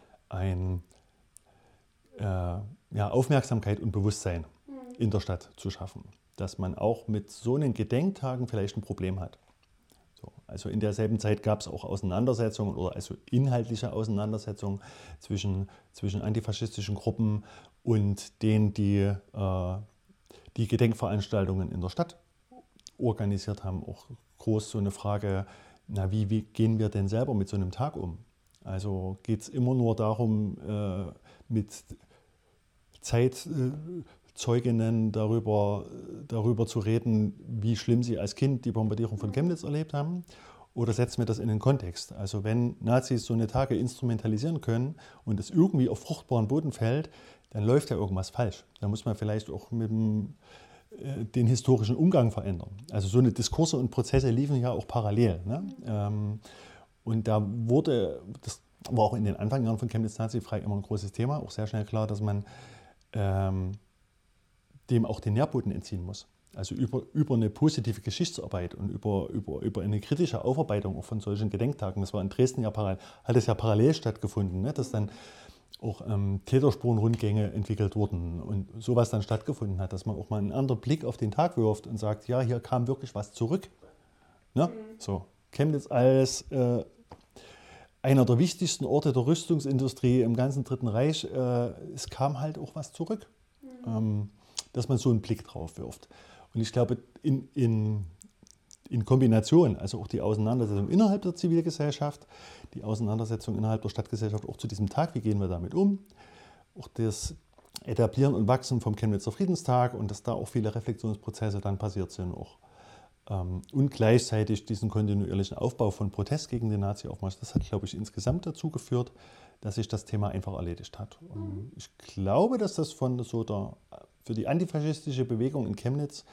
Aufmerksamkeit und Bewusstsein in der Stadt zu schaffen. Dass man auch mit so einen Gedenktagen vielleicht ein Problem hat. So, also in derselben Zeit gab es auch Auseinandersetzungen oder also inhaltliche Auseinandersetzungen zwischen antifaschistischen Gruppen und denen, die Gedenkveranstaltungen in der Stadt organisiert haben. Auch groß so eine Frage, wie gehen wir denn selber mit so einem Tag um? Also geht es immer nur darum, mit Zeitzeuginnen darüber zu reden, wie schlimm sie als Kind die Bombardierung von Chemnitz erlebt haben? Oder setzen wir das in den Kontext? Also wenn Nazis so eine Tage instrumentalisieren können und es irgendwie auf fruchtbaren Boden fällt, dann läuft ja irgendwas falsch. Da muss man vielleicht auch mit den historischen Umgang verändern. Also so eine Diskurse und Prozesse liefen ja auch parallel. Ne? Und da das war auch in den Anfangsjahren von Chemnitz Nazifrei immer ein großes Thema, auch sehr schnell klar, dass man dem auch den Nährboden entziehen muss. Also über eine positive Geschichtsarbeit und über eine kritische Aufarbeitung auch von solchen Gedenktagen. Das war in Dresden hat es ja parallel stattgefunden, ne? Dass dann auch Täterspurenrundgänge entwickelt wurden und sowas dann stattgefunden hat, dass man auch mal einen anderen Blick auf den Tag wirft und sagt, ja, hier kam wirklich was zurück. Ne? So, Chemnitz als einer der wichtigsten Orte der Rüstungsindustrie im ganzen Dritten Reich, es kam halt auch was zurück, dass man so einen Blick drauf wirft. Und ich glaube, in Kombination, also auch die Auseinandersetzung innerhalb der Zivilgesellschaft, die Auseinandersetzung innerhalb der Stadtgesellschaft auch zu diesem Tag, wie gehen wir damit um, auch das Etablieren und Wachsen vom Chemnitzer Friedenstag und dass da auch viele Reflexionsprozesse dann passiert sind auch. Und gleichzeitig diesen kontinuierlichen Aufbau von Protest gegen den Nazi-Aufmarsch, das hat, glaube ich, insgesamt dazu geführt, dass sich das Thema einfach erledigt hat. Und ich glaube, dass das für die antifaschistische Bewegung in Chemnitz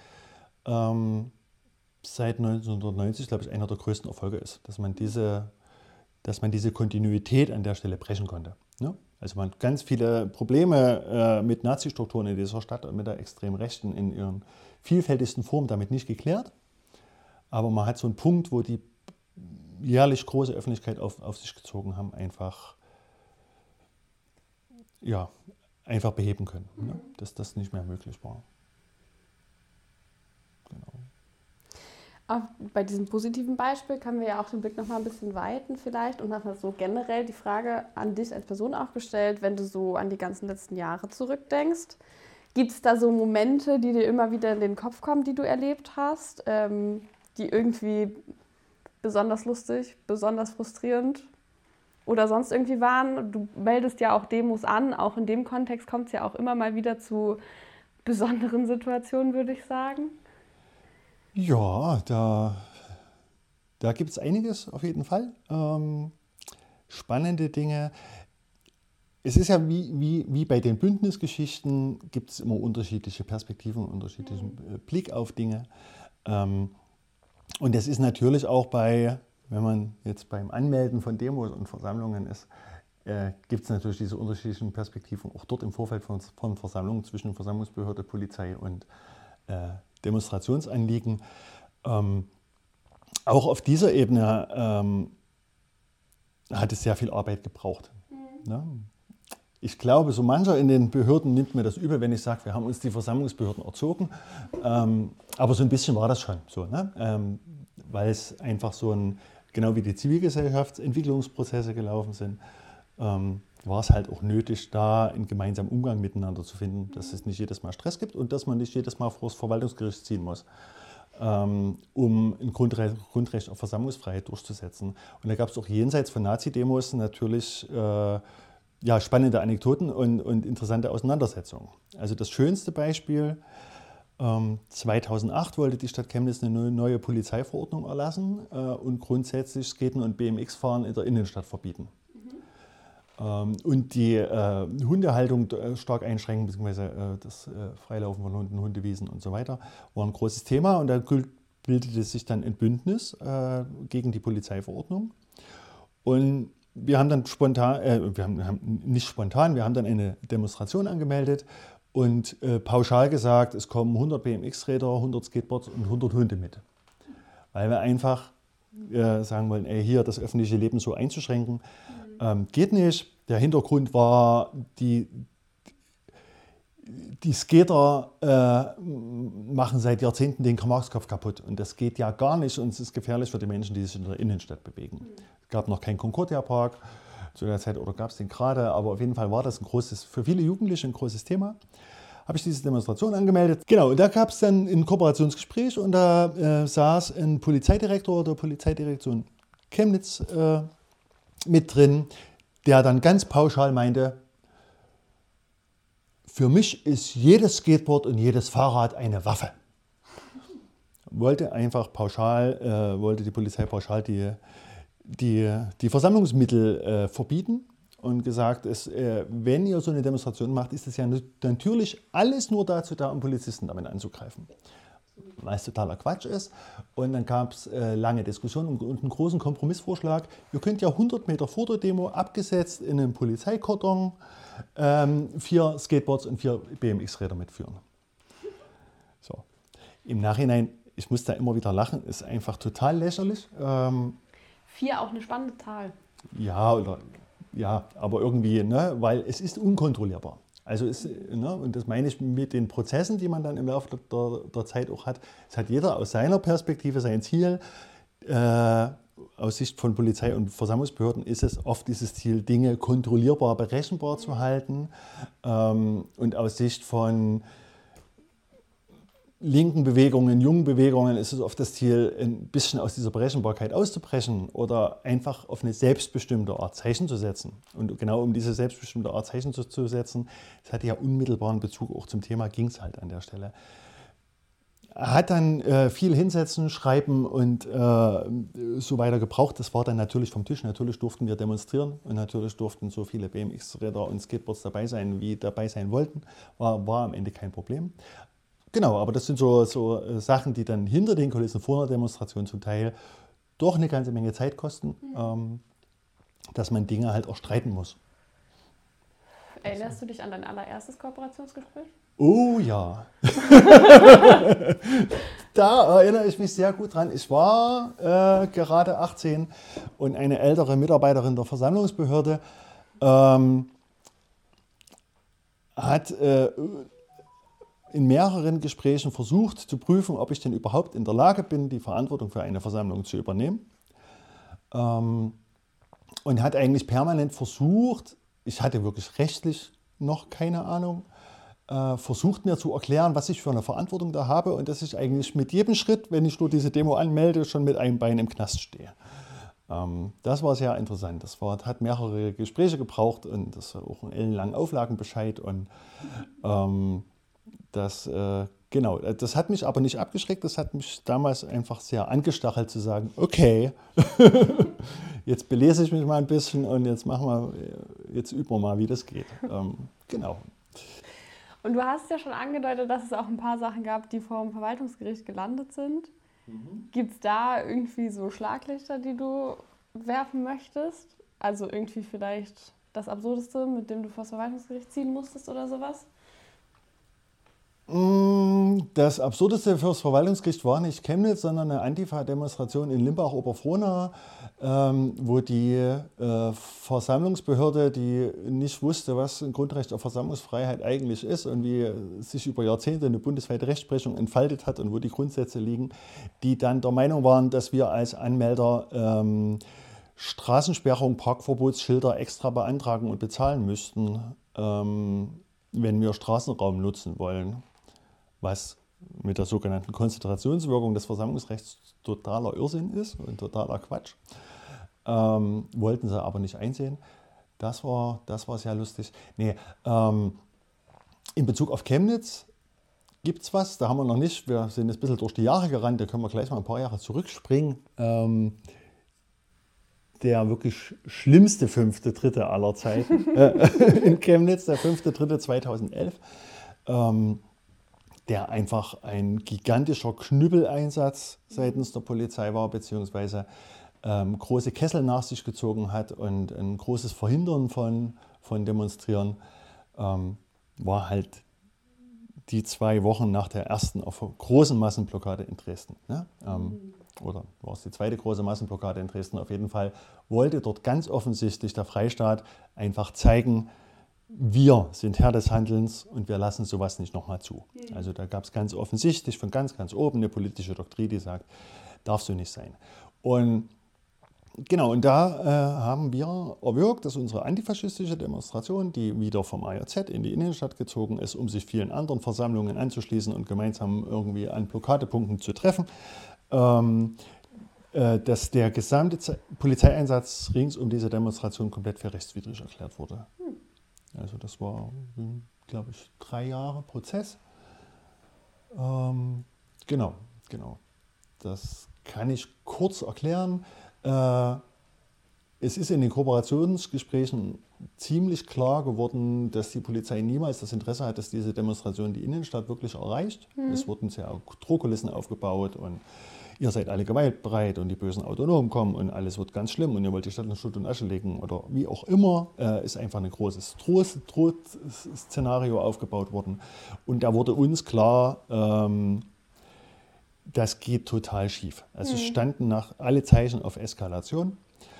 seit 1990, glaube ich, einer der größten Erfolge ist, dass man diese Kontinuität an der Stelle brechen konnte. Ne? Also man hat ganz viele Probleme mit Nazi-Strukturen in dieser Stadt und mit der extremen Rechten in ihren vielfältigsten Formen damit nicht geklärt. Aber man hat so einen Punkt, wo die jährlich große Öffentlichkeit auf sich gezogen haben, einfach beheben können, ne? Dass das nicht mehr möglich war. Genau. Auch bei diesem positiven Beispiel können wir ja auch den Blick noch mal ein bisschen weiten vielleicht und nachher so generell die Frage an dich als Person auch gestellt, wenn du so an die ganzen letzten Jahre zurückdenkst. Gibt es da so Momente, die dir immer wieder in den Kopf kommen, die du erlebt hast, die irgendwie besonders lustig, besonders frustrierend oder sonst irgendwie waren? Du meldest ja auch Demos an, auch in dem Kontext kommt es ja auch immer mal wieder zu besonderen Situationen, würde ich sagen? Ja, da gibt es einiges auf jeden Fall. Spannende Dinge. Es ist ja wie bei den Bündnisgeschichten, gibt es immer unterschiedliche Perspektiven, unterschiedlichen Blick auf Dinge. Und das ist natürlich auch wenn man jetzt beim Anmelden von Demos und Versammlungen ist, gibt es natürlich diese unterschiedlichen Perspektiven auch dort im Vorfeld von Versammlungen zwischen Versammlungsbehörde, Polizei und Demonstrationsanliegen. Auch auf dieser Ebene hat es sehr viel Arbeit gebraucht. Ne? Ich glaube, so mancher in den Behörden nimmt mir das übel, wenn ich sage, wir haben uns die Versammlungsbehörden erzogen. Aber so ein bisschen war das schon so, ne? Weil es einfach genau wie die Zivilgesellschaftsentwicklungsprozesse gelaufen sind, war es halt auch nötig, da einen gemeinsamen Umgang miteinander zu finden, dass es nicht jedes Mal Stress gibt und dass man nicht jedes Mal vor das Verwaltungsgericht ziehen muss, um ein Grundrecht auf Versammlungsfreiheit durchzusetzen. Und da gab es auch jenseits von Nazi-Demos natürlich spannende Anekdoten und interessante Auseinandersetzungen. Also das schönste Beispiel, 2008 wollte die Stadt Chemnitz eine neue Polizeiverordnung erlassen und grundsätzlich Skaten und BMX-Fahren in der Innenstadt verbieten. Und die Hundehaltung stark einschränken, beziehungsweise das Freilaufen von Hunden, Hundewiesen und so weiter, war ein großes Thema. Und da bildete sich dann ein Bündnis gegen die Polizeiverordnung. Und wir haben dann wir haben dann eine Demonstration angemeldet und pauschal gesagt, es kommen 100 BMX-Räder, 100 Skateboards und 100 Hunde mit. Weil wir einfach sagen wollen, hier das öffentliche Leben so einzuschränken, geht nicht. Der Hintergrund war, die Skater machen seit Jahrzehnten den Karl-Marx-Kopf kaputt. Und das geht ja gar nicht und es ist gefährlich für die Menschen, die sich in der Innenstadt bewegen. Es gab noch keinen Concordia-Park zu der Zeit, oder gab es den gerade, aber auf jeden Fall war das für viele Jugendliche ein großes Thema. Habe ich diese Demonstration angemeldet. Genau, und da gab es dann ein Kooperationsgespräch und da saß ein Polizeidirektor der Polizeidirektion Chemnitz mit drin, der dann ganz pauschal meinte, für mich ist jedes Skateboard und jedes Fahrrad eine Waffe. Wollte die Polizei pauschal die Versammlungsmittel verbieten und gesagt, wenn ihr so eine Demonstration macht, ist es ja natürlich alles nur dazu da, um Polizisten damit anzugreifen. Was totaler Quatsch ist. Und dann gab es lange Diskussionen und einen großen Kompromissvorschlag. Ihr könnt ja 100 Meter vor der Demo abgesetzt in einem Polizeikordon 4 Skateboards und 4 BMX-Räder mitführen. So. Im Nachhinein, ich muss da immer wieder lachen, ist einfach total lächerlich. 4 auch eine spannende Zahl. Ja, aber irgendwie, ne, weil es ist unkontrollierbar. Also und das meine ich mit den Prozessen, die man dann im Laufe der Zeit auch hat. Es hat jeder aus seiner Perspektive sein Ziel. Aus Sicht von Polizei und Versammlungsbehörden ist es oft dieses Ziel, Dinge kontrollierbar, berechenbar zu halten. Und aus Sicht von linken Bewegungen, jungen Bewegungen ist es oft das Ziel, ein bisschen aus dieser Berechenbarkeit auszubrechen oder einfach auf eine selbstbestimmte Art Zeichen zu setzen. Und genau um diese selbstbestimmte Art Zeichen zu setzen, das hatte ja unmittelbaren Bezug auch zum Thema, ging es halt an der Stelle. Hat dann viel hinsetzen, schreiben und so weiter gebraucht. Das war dann natürlich vom Tisch. Natürlich durften wir demonstrieren und natürlich durften so viele BMX-Räder und Skateboards dabei sein, wie dabei sein wollten. War am Ende kein Problem. Genau, aber das sind so Sachen, die dann hinter den Kulissen vor einer Demonstration zum Teil doch eine ganze Menge Zeit kosten, dass man Dinge halt auch streiten muss. Erinnerst du dich an dein allererstes Kooperationsgespräch? Oh ja. Da erinnere ich mich sehr gut dran. Ich war gerade 18 und eine ältere Mitarbeiterin der Versammlungsbehörde hat in mehreren Gesprächen versucht zu prüfen, ob ich denn überhaupt in der Lage bin, die Verantwortung für eine Versammlung zu übernehmen. Und hat eigentlich permanent versucht, ich hatte wirklich rechtlich noch keine Ahnung, versucht mir zu erklären, was ich für eine Verantwortung da habe und dass ich eigentlich mit jedem Schritt, wenn ich nur diese Demo anmelde, schon mit einem Bein im Knast stehe. Das war sehr interessant. Hat mehrere Gespräche gebraucht und das war auch einen ellenlangen Auflagenbescheid und Genau, das hat mich aber nicht abgeschreckt, das hat mich damals einfach sehr angestachelt zu sagen, okay, jetzt belese ich mich mal ein bisschen und jetzt üben wir mal, wie das geht. Genau. Und du hast ja schon angedeutet, dass es auch ein paar Sachen gab, die vor dem Verwaltungsgericht gelandet sind. Gibt es da irgendwie so Schlaglichter, die du werfen möchtest? Also irgendwie vielleicht das Absurdeste, mit dem du vor das Verwaltungsgericht ziehen musstest oder sowas? Das Absurdeste für das Verwaltungsgericht war nicht Chemnitz, sondern eine Antifa-Demonstration in Limbach-Oberfrohna, wo die Versammlungsbehörde, die nicht wusste, was ein Grundrecht auf Versammlungsfreiheit eigentlich ist und wie sich über Jahrzehnte eine bundesweite Rechtsprechung entfaltet hat und wo die Grundsätze liegen, die dann der Meinung waren, dass wir als Anmelder Straßensperrung, Parkverbotsschilder extra beantragen und bezahlen müssten, wenn wir Straßenraum nutzen wollen. Was mit der sogenannten Konzentrationswirkung des Versammlungsrechts totaler Irrsinn ist und totaler Quatsch. Wollten sie aber nicht einsehen. Das war sehr lustig. Nee, in Bezug auf Chemnitz gibt es was, da haben wir noch nicht, wir sind jetzt ein bisschen durch die Jahre gerannt, da können wir gleich mal ein paar Jahre zurückspringen. Der wirklich schlimmste 5.3. aller Zeiten in Chemnitz, der 5.3.2011. Der einfach ein gigantischer Knüppeleinsatz seitens der Polizei war, beziehungsweise große Kessel nach sich gezogen hat und ein großes Verhindern von Demonstrieren, war halt die 2 Wochen nach der ersten großen Massenblockade in Dresden. Ne? Oder war es die zweite große Massenblockade in Dresden? Auf jeden Fall wollte dort ganz offensichtlich der Freistaat einfach zeigen, wir sind Herr des Handelns und wir lassen sowas nicht nochmal zu. Also da gab es ganz offensichtlich von ganz, ganz oben eine politische Doktrin, die sagt, darf so nicht sein. Und genau, und da haben wir erwirkt, dass unsere antifaschistische Demonstration, die wieder vom AJZ in die Innenstadt gezogen ist, um sich vielen anderen Versammlungen anzuschließen und gemeinsam irgendwie an Blockadepunkten zu treffen, dass der gesamte Polizeieinsatz rings um diese Demonstration komplett für rechtswidrig erklärt wurde. Also das war, glaube ich, 3 Jahre Prozess. Genau. Das kann ich kurz erklären. Es ist in den Kooperationsgesprächen ziemlich klar geworden, dass die Polizei niemals das Interesse hat, dass diese Demonstration die Innenstadt wirklich erreicht. Es wurden sehr Drohkulissen aufgebaut und ihr seid alle gewaltbereit und die bösen Autonomen kommen und alles wird ganz schlimm und ihr wollt die Stadt in Schutt und Asche legen oder wie auch immer, ist einfach ein großes Drohszenario aufgebaut worden. Und da wurde uns klar, das geht total schief. Also es standen alle Zeichen auf Eskalation.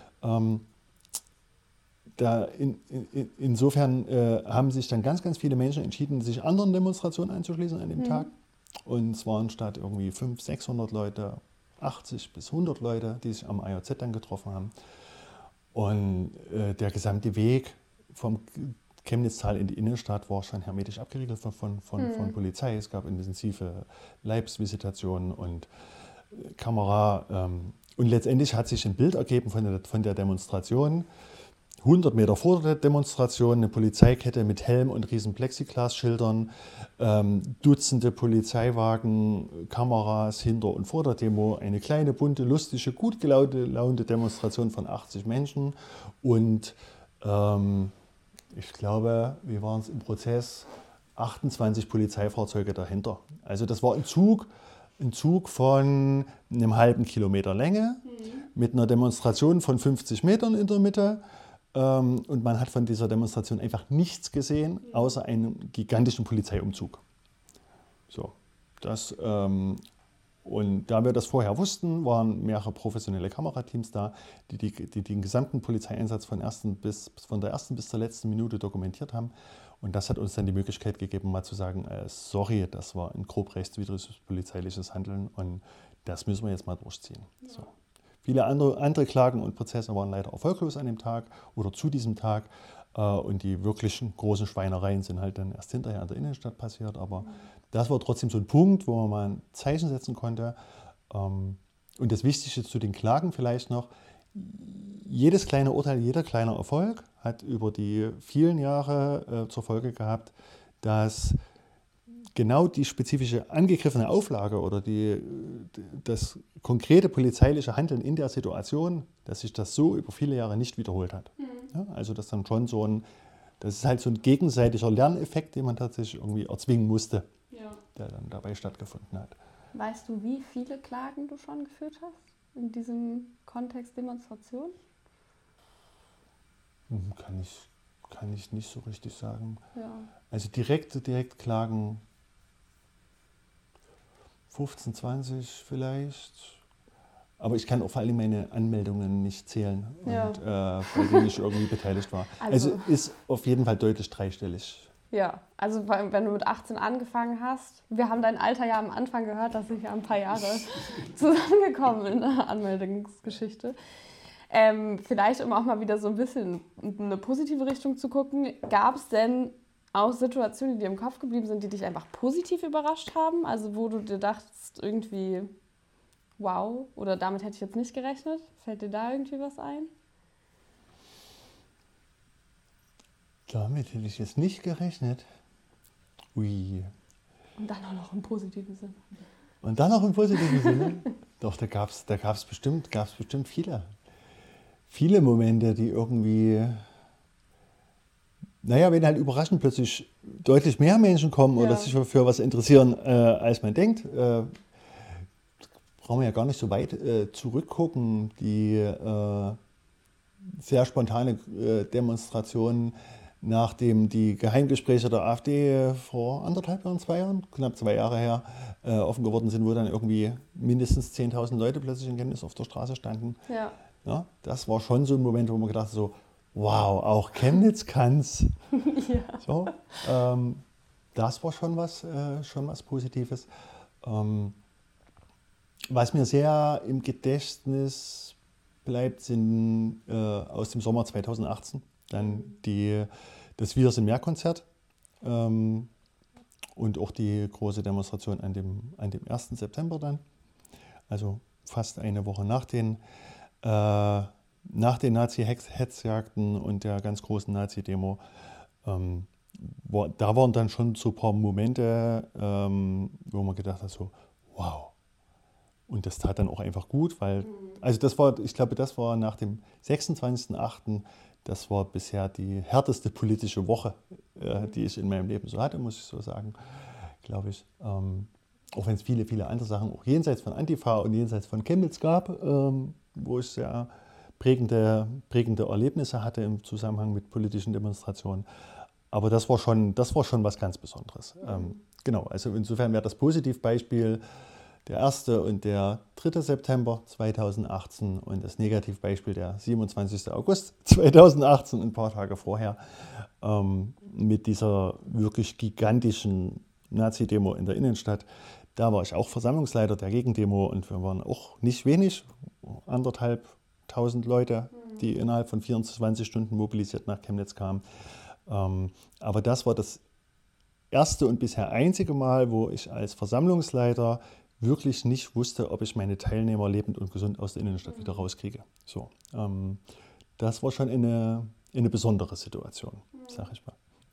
Insofern haben sich dann ganz, ganz viele Menschen entschieden, sich anderen Demonstrationen anzuschließen an dem Tag. Und es waren statt irgendwie 500, 600 Leute 80 bis 100 Leute, die sich am AJZ dann getroffen haben. Und der gesamte Weg vom Chemnitztal in die Innenstadt war schon hermetisch abgeriegelt von Polizei. Es gab intensive Leibsvisitationen und Kamera. Und letztendlich hat sich ein Bild ergeben von der Demonstration. 100 Meter vor der Demonstration eine Polizeikette mit Helm und riesen Plexiglasschildern, Dutzende Polizeiwagen, Kameras hinter und vor der Demo, eine kleine, bunte, lustige, gut gelaunte Demonstration von 80 Menschen und ich glaube, wir waren es im Prozess, 28 Polizeifahrzeuge dahinter. Also das war ein Zug von einem halben Kilometer Länge mit einer Demonstration von 50 Metern in der Mitte. Und man hat von dieser Demonstration einfach nichts gesehen, außer einem gigantischen Polizeiumzug. So, und da wir das vorher wussten, waren mehrere professionelle Kamerateams da, die den gesamten Polizeieinsatz von der ersten bis zur letzten Minute dokumentiert haben. Und das hat uns dann die Möglichkeit gegeben, mal zu sagen, sorry, das war ein grob rechtswidriges polizeiliches Handeln und das müssen wir jetzt mal durchziehen. Ja. So. Viele andere Klagen und Prozesse waren leider erfolglos an dem Tag oder zu diesem Tag. Und die wirklichen großen Schweinereien sind halt dann erst hinterher in der Innenstadt passiert. Aber das war trotzdem so ein Punkt, wo man mal ein Zeichen setzen konnte. Und das Wichtigste zu den Klagen vielleicht noch, jedes kleine Urteil, jeder kleine Erfolg hat über die vielen Jahre zur Folge gehabt, dass genau die spezifische angegriffene Auflage oder das konkrete polizeiliche Handeln in der Situation, dass sich das so über viele Jahre nicht wiederholt hat. Ja, also das dann schon das ist halt so ein gegenseitiger Lerneffekt, den man tatsächlich irgendwie erzwingen musste, der dann dabei stattgefunden hat. Weißt du, wie viele Klagen du schon geführt hast in diesem Kontext Demonstration? Kann ich nicht so richtig sagen. Ja. Also direkt Klagen 15, 20 vielleicht. Aber ich kann auch vor allem meine Anmeldungen nicht zählen, und, bei denen ich irgendwie beteiligt war. Also ist auf jeden Fall deutlich dreistellig. Ja, also wenn du mit 18 angefangen hast, wir haben dein Alter ja am Anfang gehört, dass sich ja ein paar Jahre zusammengekommen in der Anmeldungsgeschichte. Vielleicht, um auch mal wieder so ein bisschen in eine positive Richtung zu gucken, gab es denn auch Situationen, die dir im Kopf geblieben sind, die dich einfach positiv überrascht haben? Also wo du dir dachtest, irgendwie, wow, oder damit hätte ich jetzt nicht gerechnet? Fällt dir da irgendwie was ein? Damit hätte ich jetzt nicht gerechnet. Ui. Und dann auch noch im positiven Sinne. Und dann noch im positiven Sinne? Doch, da gab's bestimmt viele Momente, die irgendwie, wenn halt überraschend plötzlich deutlich mehr Menschen kommen oder sich für was interessieren, als man denkt, brauchen wir ja gar nicht so weit zurückgucken. Die sehr spontane Demonstration, nachdem die Geheimgespräche der AfD vor 1,5 Jahren, 2 Jahren, knapp 2 Jahre her, offen geworden sind, wo dann irgendwie mindestens 10.000 Leute plötzlich in Chemnitz auf der Straße standen. Ja, das war schon so ein Moment, wo man gedacht hat, so, wow, auch Chemnitz kann's. So, das war schon was Positives. Was mir sehr im Gedächtnis bleibt, sind aus dem Sommer 2018 dann das Wir sind mehr Konzert und auch die große Demonstration an dem 1. September dann, also fast eine Woche nach den Nazi-Hetzjagden und der ganz großen Nazi-Demo. Da waren dann schon so ein paar Momente, wo man gedacht hat, so, wow. Und das tat dann auch einfach gut, weil, ich glaube, das war nach dem 26.08., das war bisher die härteste politische Woche, die ich in meinem Leben so hatte, muss ich so sagen, glaube ich. Auch wenn es viele, viele andere Sachen auch jenseits von Antifa und jenseits von Chemnitz gab, wo ich sehr prägende Erlebnisse hatte im Zusammenhang mit politischen Demonstrationen. Aber das war schon was ganz Besonderes. Genau, also insofern wäre das Positivbeispiel der 1. und der 3. September 2018 und das Negativbeispiel der 27. August 2018, ein paar Tage vorher, mit dieser wirklich gigantischen Nazi-Demo in der Innenstadt. Da war ich auch Versammlungsleiter der Gegendemo und wir waren auch nicht wenig, 1.500 Leute, die innerhalb von 24 Stunden mobilisiert nach Chemnitz kamen. Aber das war das erste und bisher einzige Mal, wo ich als Versammlungsleiter wirklich nicht wusste, ob ich meine Teilnehmer lebend und gesund aus der Innenstadt wieder rauskriege. So, das war schon eine besondere Situation, sag ich mal.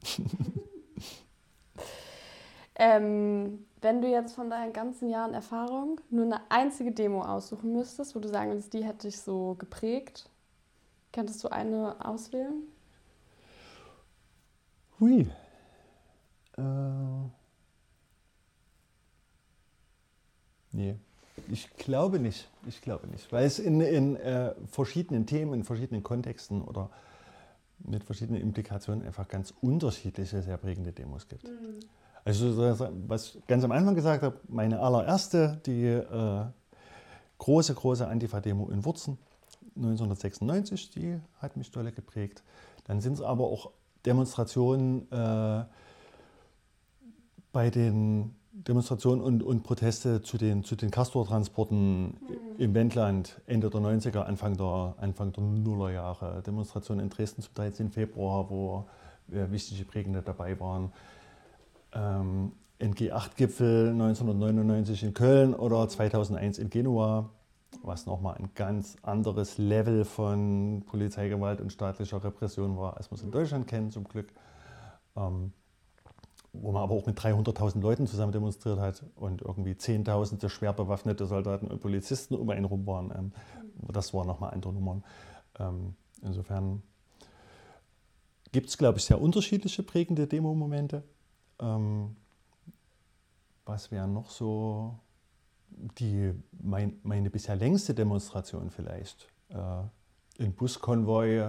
Wenn du jetzt von deinen ganzen Jahren Erfahrung nur eine einzige Demo aussuchen müsstest, wo du sagen würdest, die hätte dich so geprägt, könntest du eine auswählen? Hui. Nee, ich glaube nicht, weil es in verschiedenen Themen, in verschiedenen Kontexten oder mit verschiedenen Implikationen einfach ganz unterschiedliche, sehr prägende Demos gibt. Also was ich ganz am Anfang gesagt habe, meine allererste, die große Antifa-Demo in Wurzen 1996, die hat mich dolle geprägt. Dann sind es aber auch Demonstrationen bei den Demonstrationen und Proteste zu den Castor-Transporten im Wendland Ende der 90er, Anfang der Nullerjahre. Demonstrationen in Dresden zum 13. Februar, wo wichtige Prägende dabei waren. NG8-Gipfel 1999 in Köln oder 2001 in Genua, was nochmal ein ganz anderes Level von Polizeigewalt und staatlicher Repression war, als man es in Deutschland kennt, zum Glück. wo man aber auch mit 300.000 Leuten zusammen demonstriert hat und irgendwie Zehntausende schwer bewaffnete Soldaten und Polizisten um einen rum waren. Das waren nochmal andere Nummern. Insofern gibt es, glaube ich, sehr unterschiedliche prägende Demo-Momente. Was wäre noch so meine bisher längste Demonstration vielleicht? Ein Buskonvoi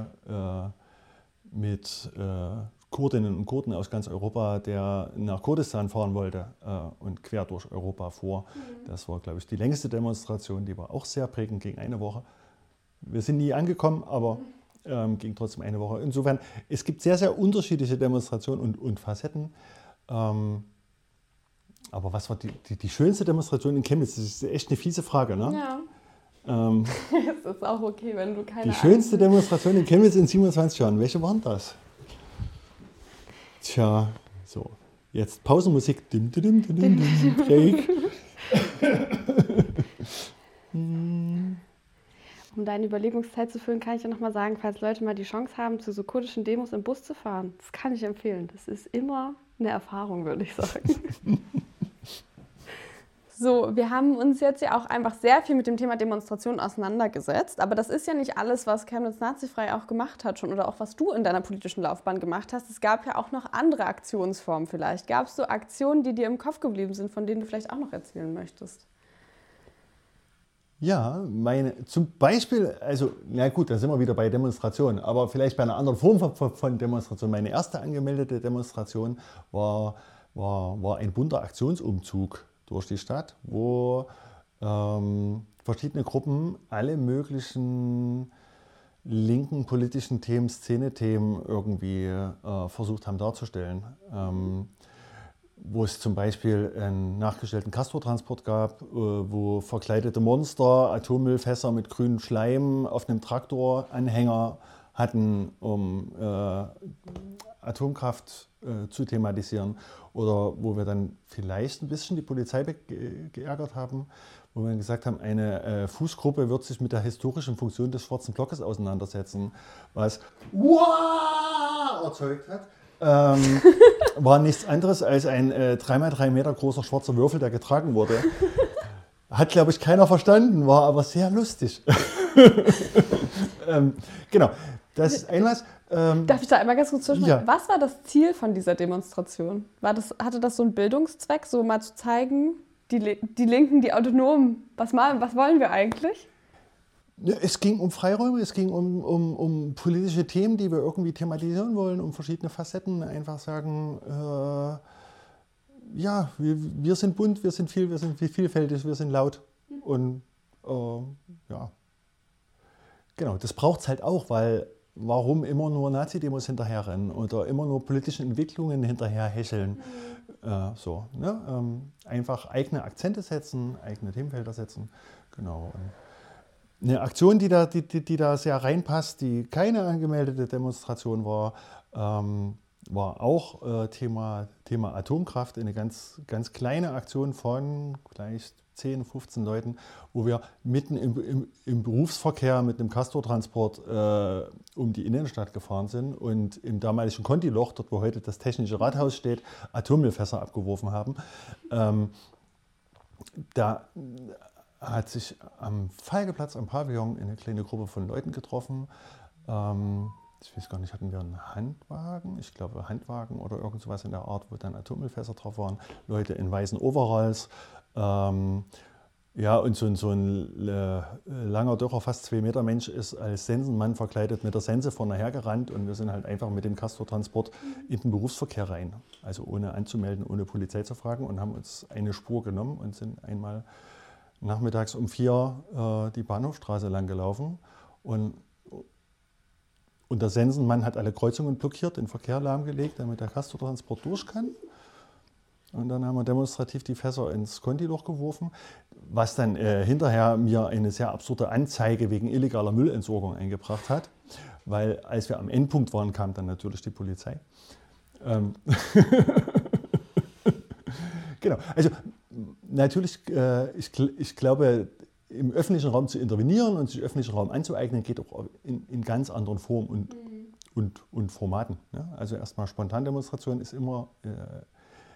mit Kurdinnen und Kurden aus ganz Europa, der nach Kurdistan fahren wollte und quer durch Europa fuhr. Das war, glaube ich, die längste Demonstration, die war auch sehr prägend, ging eine Woche. Wir sind nie angekommen, aber ging trotzdem eine Woche. Insofern, es gibt sehr, sehr unterschiedliche Demonstrationen und Facetten. Aber was war die schönste Demonstration in Chemnitz? Das ist echt eine fiese Frage, ne? Ja. Es ist auch okay, wenn du keine Die schönste Demonstration in Chemnitz in 27 Jahren. Welche waren das? Tja, so. Jetzt Pausenmusik. Dim, dim, dim, dim, dim, Break. Um deine Überlegungszeit zu füllen, kann ich ja nochmal sagen, falls Leute mal die Chance haben, zu so kurdischen Demos im Bus zu fahren, das kann ich empfehlen. Das ist immer eine Erfahrung, würde ich sagen. So, wir haben uns jetzt ja auch einfach sehr viel mit dem Thema Demonstration auseinandergesetzt, aber das ist ja nicht alles, was Chemnitz Nazifrei auch gemacht hat schon oder auch was du in deiner politischen Laufbahn gemacht hast. Es gab ja auch noch andere Aktionsformen vielleicht. Gab es so Aktionen, die dir im Kopf geblieben sind, von denen du vielleicht auch noch erzählen möchtest? Ja, zum Beispiel, also, na gut, da sind wir wieder bei Demonstrationen, aber vielleicht bei einer anderen Form von Demonstration. Meine erste angemeldete Demonstration war ein bunter Aktionsumzug durch die Stadt, wo verschiedene Gruppen alle möglichen linken politischen Themen, Szenethemen irgendwie versucht haben darzustellen. Wo es zum Beispiel einen nachgestellten Castortransport gab, wo verkleidete Monster Atommüllfässer mit grünem Schleim auf einem Traktoranhänger hatten, um Atomkraft zu thematisieren. Oder wo wir dann vielleicht ein bisschen die Polizei geärgert haben, wo wir gesagt haben, eine Fußgruppe wird sich mit der historischen Funktion des Schwarzen Blockes auseinandersetzen, was wow erzeugt hat. War nichts anderes als ein 3x3 Meter großer schwarzer Würfel, der getragen wurde. Hat, glaube ich, keiner verstanden, war aber sehr lustig. Genau, das ist ein was. Darf ich da einmal ganz kurz zwischenfragen? Ja. Was war das Ziel von dieser Demonstration? Hatte das so einen Bildungszweck, so mal zu zeigen, die Linken, die Autonomen, was wollen wir eigentlich? Es ging um Freiräume, es ging um politische Themen, die wir irgendwie thematisieren wollen, um verschiedene Facetten. Einfach sagen, ja, wir sind bunt, wir sind vielfältig, wir sind laut. Und ja, genau, das braucht es halt auch, weil warum immer nur Nazi-Demos hinterherrennen oder immer nur politischen Entwicklungen hinterherhecheln. So, ne? Einfach eigene Akzente setzen, eigene Themenfelder setzen. Genau. Und eine Aktion, die da sehr reinpasst, die keine angemeldete Demonstration war, war auch Thema Atomkraft. Eine ganz, ganz kleine Aktion von vielleicht 10, 15 Leuten, wo wir mitten im Berufsverkehr mit einem Castortransport um die Innenstadt gefahren sind und im damaligen Conti-Loch, dort wo heute das Technische Rathaus steht, Atommüllfässer abgeworfen haben. Da hat sich am Falkeplatz am Pavillon eine kleine Gruppe von Leuten getroffen. Ich weiß gar nicht, hatten wir einen Handwagen? Ich glaube Handwagen oder irgend sowas in der Art, wo dann Atommüllfässer drauf waren. Leute in weißen Overalls. Ja, und so ein langer, doch fast 2 Meter Mensch ist als Sensenmann verkleidet mit der Sense vorne hergerannt und wir sind halt einfach mit dem Castortransport in den Berufsverkehr rein. Also ohne anzumelden, ohne Polizei zu fragen und haben uns eine Spur genommen und sind einmal nachmittags um 4 die Bahnhofstraße lang gelaufen und der Sensenmann hat alle Kreuzungen blockiert, den Verkehr lahmgelegt, damit der Castortransport durch kann. Und dann haben wir demonstrativ die Fässer ins Conti-Loch geworfen, was dann hinterher mir eine sehr absurde Anzeige wegen illegaler Müllentsorgung eingebracht hat, weil als wir am Endpunkt waren, kam dann natürlich die Polizei. Genau, also natürlich, ich glaube, im öffentlichen Raum zu intervenieren und sich öffentlichen Raum anzueignen, geht auch in ganz anderen Formen und Formaten. Ne? Also erstmal Spontandemonstration ist immer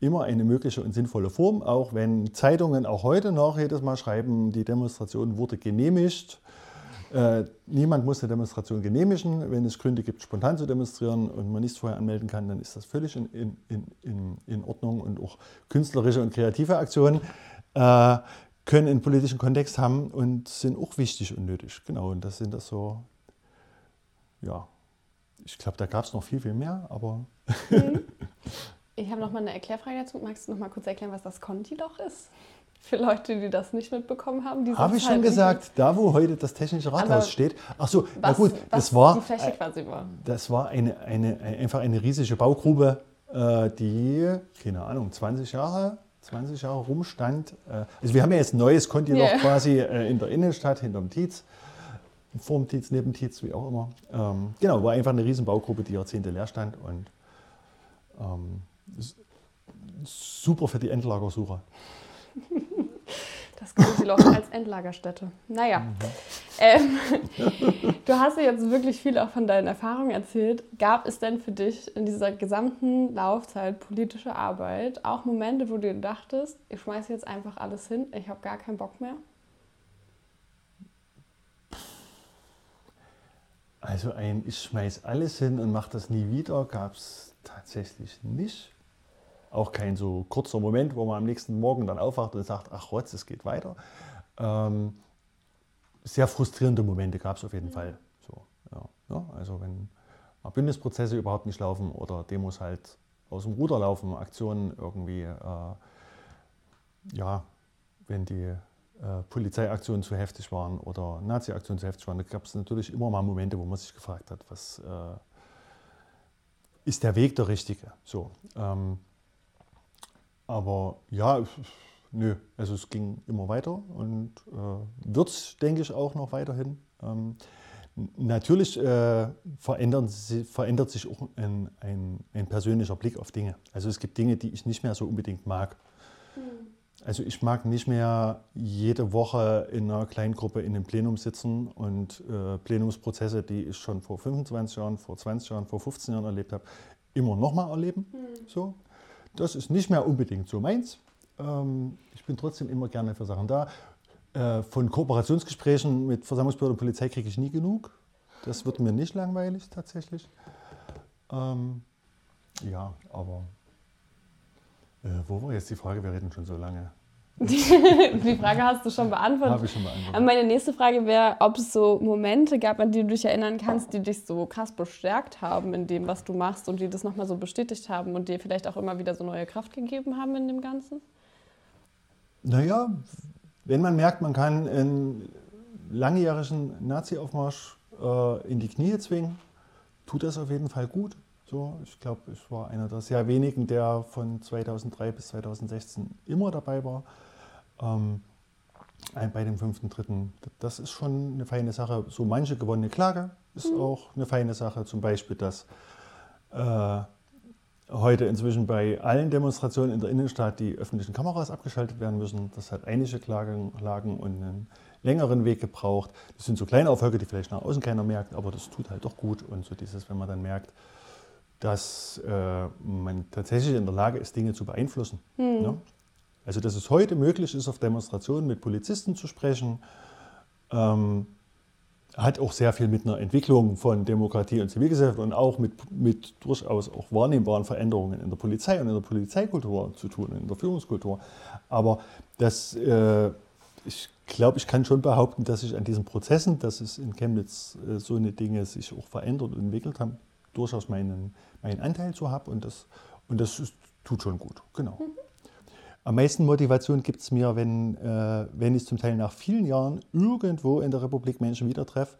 immer eine mögliche und sinnvolle Form, auch wenn Zeitungen auch heute noch jedes Mal schreiben, die Demonstration wurde genehmigt. Niemand muss eine Demonstration genehmigen. Wenn es Gründe gibt, spontan zu demonstrieren und man nichts vorher anmelden kann, dann ist das völlig in Ordnung. Und auch künstlerische und kreative Aktionen können einen politischen Kontext haben und sind auch wichtig und nötig. Genau, und das sind das so, ja, ich glaube, da gab es noch viel, viel mehr, aber... Ich habe noch mal eine Erklärfrage dazu. Magst du noch mal kurz erklären, was das Conti-Loch ist? Für Leute, die das nicht mitbekommen haben. Habe ich schon gesagt, da wo heute das Technische Rathaus steht. Ach so, na gut, das war die Fläche quasi war. Das war einfach eine riesige Baugrube, die, keine Ahnung, 20 Jahre rumstand. Also wir haben ja jetzt ein neues Conti-Loch quasi in der Innenstadt, hinterm Tietz, vorm Tietz, neben Tietz, wie auch immer. Genau, war einfach eine riesen Baugrube, die Jahrzehnte leer stand und super für die Endlagersucher. Das Conti-Loch als Endlagerstätte. Naja, du hast ja jetzt wirklich viel auch von deinen Erfahrungen erzählt. Gab es denn für dich in dieser gesamten Laufzeit politische Arbeit auch Momente, wo du dachtest, ich schmeiße jetzt einfach alles hin, ich habe gar keinen Bock mehr? Also ich schmeiß alles hin und mache das nie wieder, gab es tatsächlich nicht. Auch kein so kurzer Moment, wo man am nächsten Morgen dann aufwacht und sagt, ach Rotz, es geht weiter. Sehr frustrierende Momente gab es auf jeden Fall. So, ja. Also wenn mal Bündnisprozesse überhaupt nicht laufen oder Demos halt aus dem Ruder laufen, Aktionen irgendwie, wenn die Polizeiaktionen zu heftig waren oder Nazi-Aktionen zu heftig waren, da gab es natürlich immer mal Momente, wo man sich gefragt hat, was ist der Weg der richtige? So. Aber ja, nö, also es ging immer weiter und wird es, denke ich, auch noch weiterhin. Natürlich verändert sich auch ein persönlicher Blick auf Dinge. Also es gibt Dinge, die ich nicht mehr so unbedingt mag. Also ich mag nicht mehr jede Woche in einer Kleingruppe in einem Plenum sitzen und Plenumsprozesse, die ich schon vor 25 Jahren, vor 20 Jahren, vor 15 Jahren erlebt habe, immer nochmal erleben. So. Das ist nicht mehr unbedingt so meins. Ich bin trotzdem immer gerne für Sachen da. Von Kooperationsgesprächen mit Versammlungsbehörde und Polizei kriege ich nie genug. Das wird mir nicht langweilig tatsächlich. Ja, aber wo war jetzt die Frage? Wir reden schon so lange. Die Frage hast du schon beantwortet. Habe ich schon beantwortet. Meine nächste Frage wäre, ob es so Momente gab, an die du dich erinnern kannst, die dich so krass bestärkt haben in dem, was du machst und die das nochmal so bestätigt haben und dir vielleicht auch immer wieder so neue Kraft gegeben haben in dem Ganzen? Naja, wenn man merkt, man kann einen langjährigen Nazi-Aufmarsch in die Knie zwingen, tut das auf jeden Fall gut. So, ich glaube, ich war einer der sehr wenigen, der von 2003 bis 2016 immer dabei war. Bei dem 5.3. Das ist schon eine feine Sache. So manche gewonnene Klage ist auch eine feine Sache. Zum Beispiel, dass heute inzwischen bei allen Demonstrationen in der Innenstadt die öffentlichen Kameras abgeschaltet werden müssen. Das hat einige Klagen und einen längeren Weg gebraucht. Das sind so kleine Erfolge, die vielleicht nach außen keiner merkt, aber das tut halt doch gut. Und so dieses, wenn man dann merkt, dass man tatsächlich in der Lage ist, Dinge zu beeinflussen. Ne? Also dass es heute möglich ist, auf Demonstrationen mit Polizisten zu sprechen, hat auch sehr viel mit einer Entwicklung von Demokratie und Zivilgesellschaft und auch mit durchaus auch wahrnehmbaren Veränderungen in der Polizei und in der Polizeikultur zu tun, in der Führungskultur. Aber ich glaube, ich kann schon behaupten, dass ich an diesen Prozessen, dass es in Chemnitz so eine Dinge sich auch verändert und entwickelt haben, durchaus meinen Anteil zu habe und das tut schon gut, genau. Am meisten Motivation gibt es mir, wenn ich zum Teil nach vielen Jahren irgendwo in der Republik Menschen wieder treffe,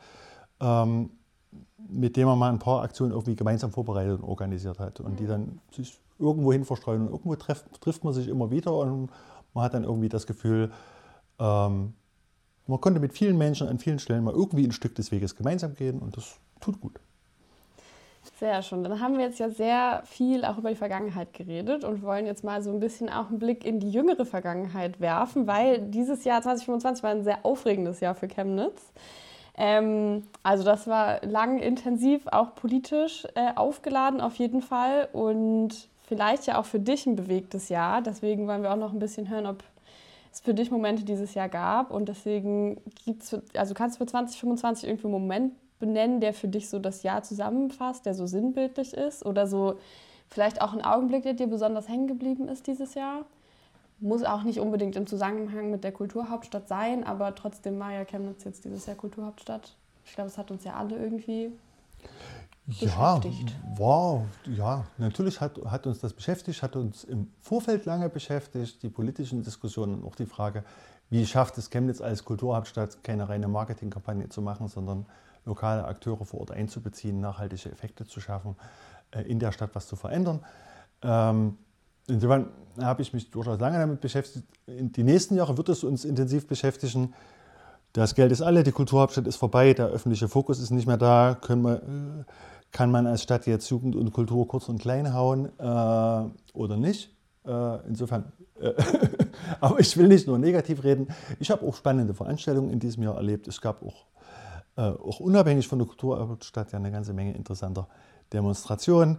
mit denen man mal ein paar Aktionen irgendwie gemeinsam vorbereitet und organisiert hat und die dann sich irgendwo hin verstreuen und irgendwo trifft man sich immer wieder und man hat dann irgendwie das Gefühl, man konnte mit vielen Menschen an vielen Stellen mal irgendwie ein Stück des Weges gemeinsam gehen und das tut gut. Sehr schön. Dann haben wir jetzt ja sehr viel auch über die Vergangenheit geredet und wollen jetzt mal so ein bisschen auch einen Blick in die jüngere Vergangenheit werfen, weil dieses Jahr 2025 war ein sehr aufregendes Jahr für Chemnitz. Also das war lang intensiv, auch politisch aufgeladen auf jeden Fall und vielleicht ja auch für dich ein bewegtes Jahr. Deswegen wollen wir auch noch ein bisschen hören, ob es für dich Momente dieses Jahr gab. Und deswegen kannst du für 2025 irgendwie einen Moment benennen, der für dich so das Jahr zusammenfasst, der so sinnbildlich ist? Oder so vielleicht auch ein Augenblick, der dir besonders hängen geblieben ist dieses Jahr? Muss auch nicht unbedingt im Zusammenhang mit der Kulturhauptstadt sein, aber trotzdem war ja Chemnitz jetzt dieses Jahr Kulturhauptstadt. Ich glaube, es hat uns ja alle irgendwie beschäftigt. Ja, natürlich hat uns das beschäftigt, hat uns im Vorfeld lange beschäftigt, die politischen Diskussionen und auch die Frage, wie schafft es Chemnitz als Kulturhauptstadt, keine reine Marketingkampagne zu machen, sondern lokale Akteure vor Ort einzubeziehen, nachhaltige Effekte zu schaffen, in der Stadt was zu verändern. Insofern habe ich mich durchaus lange damit beschäftigt. In die nächsten Jahre wird es uns intensiv beschäftigen. Das Geld ist alle, die Kulturhauptstadt ist vorbei, der öffentliche Fokus ist nicht mehr da. Kann man als Stadt jetzt Jugend und Kultur kurz und klein hauen oder nicht? Insofern, aber ich will nicht nur negativ reden. Ich habe auch spannende Veranstaltungen in diesem Jahr erlebt. Es gab auch unabhängig von der Kulturhauptstadt ja eine ganze Menge interessanter Demonstrationen.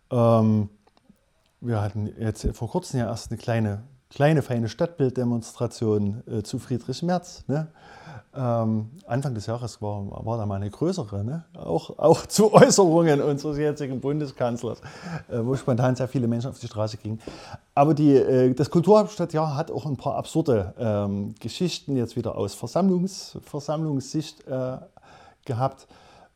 Wir hatten jetzt vor kurzem ja erst eine kleine feine Stadtbilddemonstration zu Friedrich Merz. Ne? Anfang des Jahres war da mal eine größere, ne? auch zu Äußerungen unseres jetzigen Bundeskanzlers, wo spontan sehr viele Menschen auf die Straße gingen. Aber das Kulturhauptstadtjahr hat auch ein paar absurde Geschichten jetzt wieder aus Versammlungssicht gehabt.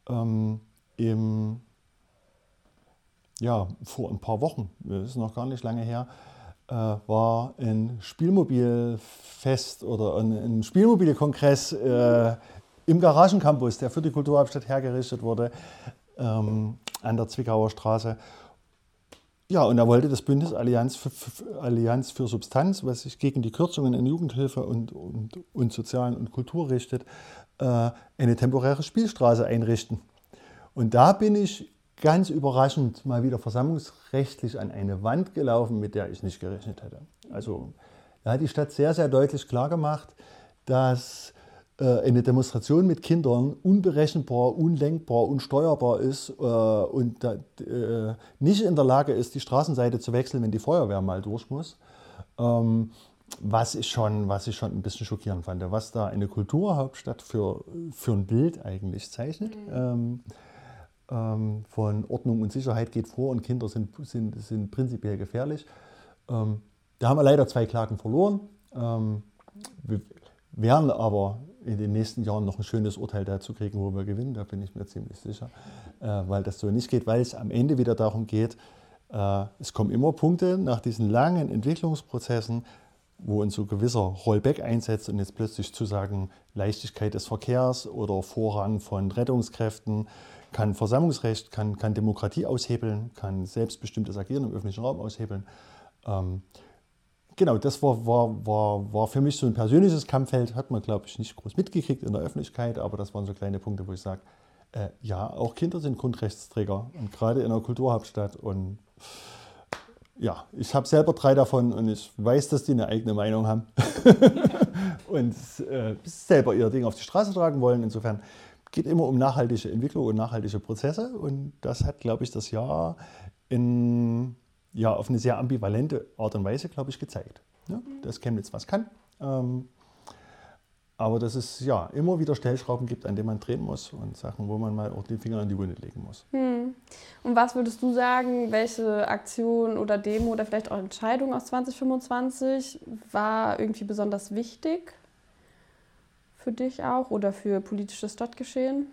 Vor ein paar Wochen, das ist noch gar nicht lange her, war ein Spielmobilfest oder ein Spielmobilkongress im Garagencampus, der für die Kulturhauptstadt hergerichtet wurde, an der Zwickauer Straße. Ja, und da wollte das Bündnis Allianz für Substanz, was sich gegen die Kürzungen in Jugendhilfe und Sozialen und Kultur richtet, eine temporäre Spielstraße einrichten. Und da bin ich ganz überraschend mal wieder versammlungsrechtlich an eine Wand gelaufen, mit der ich nicht gerechnet hätte. Also da hat die Stadt sehr, sehr deutlich klargemacht, dass eine Demonstration mit Kindern unberechenbar, unlenkbar, unsteuerbar ist und nicht in der Lage ist, die Straßenseite zu wechseln, wenn die Feuerwehr mal durch muss. Was ich schon ein bisschen schockierend fand, was da eine Kulturhauptstadt für ein Bild eigentlich zeichnet. Von Ordnung und Sicherheit geht vor und Kinder sind prinzipiell gefährlich. Da haben wir leider 2 Klagen verloren. Wir werden aber in den nächsten Jahren noch ein schönes Urteil dazu kriegen, wo wir gewinnen, da bin ich mir ziemlich sicher, weil das so nicht geht, weil es am Ende wieder darum geht, es kommen immer Punkte nach diesen langen Entwicklungsprozessen, wo uns so gewisser Rollback einsetzt und jetzt plötzlich zu sagen, Leichtigkeit des Verkehrs oder Vorrang von Rettungskräften, kann Versammlungsrecht, kann Demokratie aushebeln, kann selbstbestimmtes Agieren im öffentlichen Raum aushebeln. Genau, das war für mich so ein persönliches Kampffeld, hat man, glaube ich, nicht groß mitgekriegt in der Öffentlichkeit, aber das waren so kleine Punkte, wo ich sage, ja, auch Kinder sind Grundrechtsträger und gerade in einer Kulturhauptstadt. Und ja, ich habe selber 3 davon und ich weiß, dass die eine eigene Meinung haben und selber ihr Ding auf die Straße tragen wollen. Insofern geht immer um nachhaltige Entwicklung und nachhaltige Prozesse und das hat, glaube ich, das Jahr auf eine sehr ambivalente Art und Weise, glaube ich, gezeigt. Ja, dass Chemnitz was kann, aber dass es ja immer wieder Stellschrauben gibt, an denen man drehen muss und Sachen, wo man mal auch den Finger in die Wunde legen muss. Und was würdest du sagen, welche Aktion oder Demo oder vielleicht auch Entscheidung aus 2025 war irgendwie besonders wichtig? Für dich auch oder für politisches Stadtgeschehen?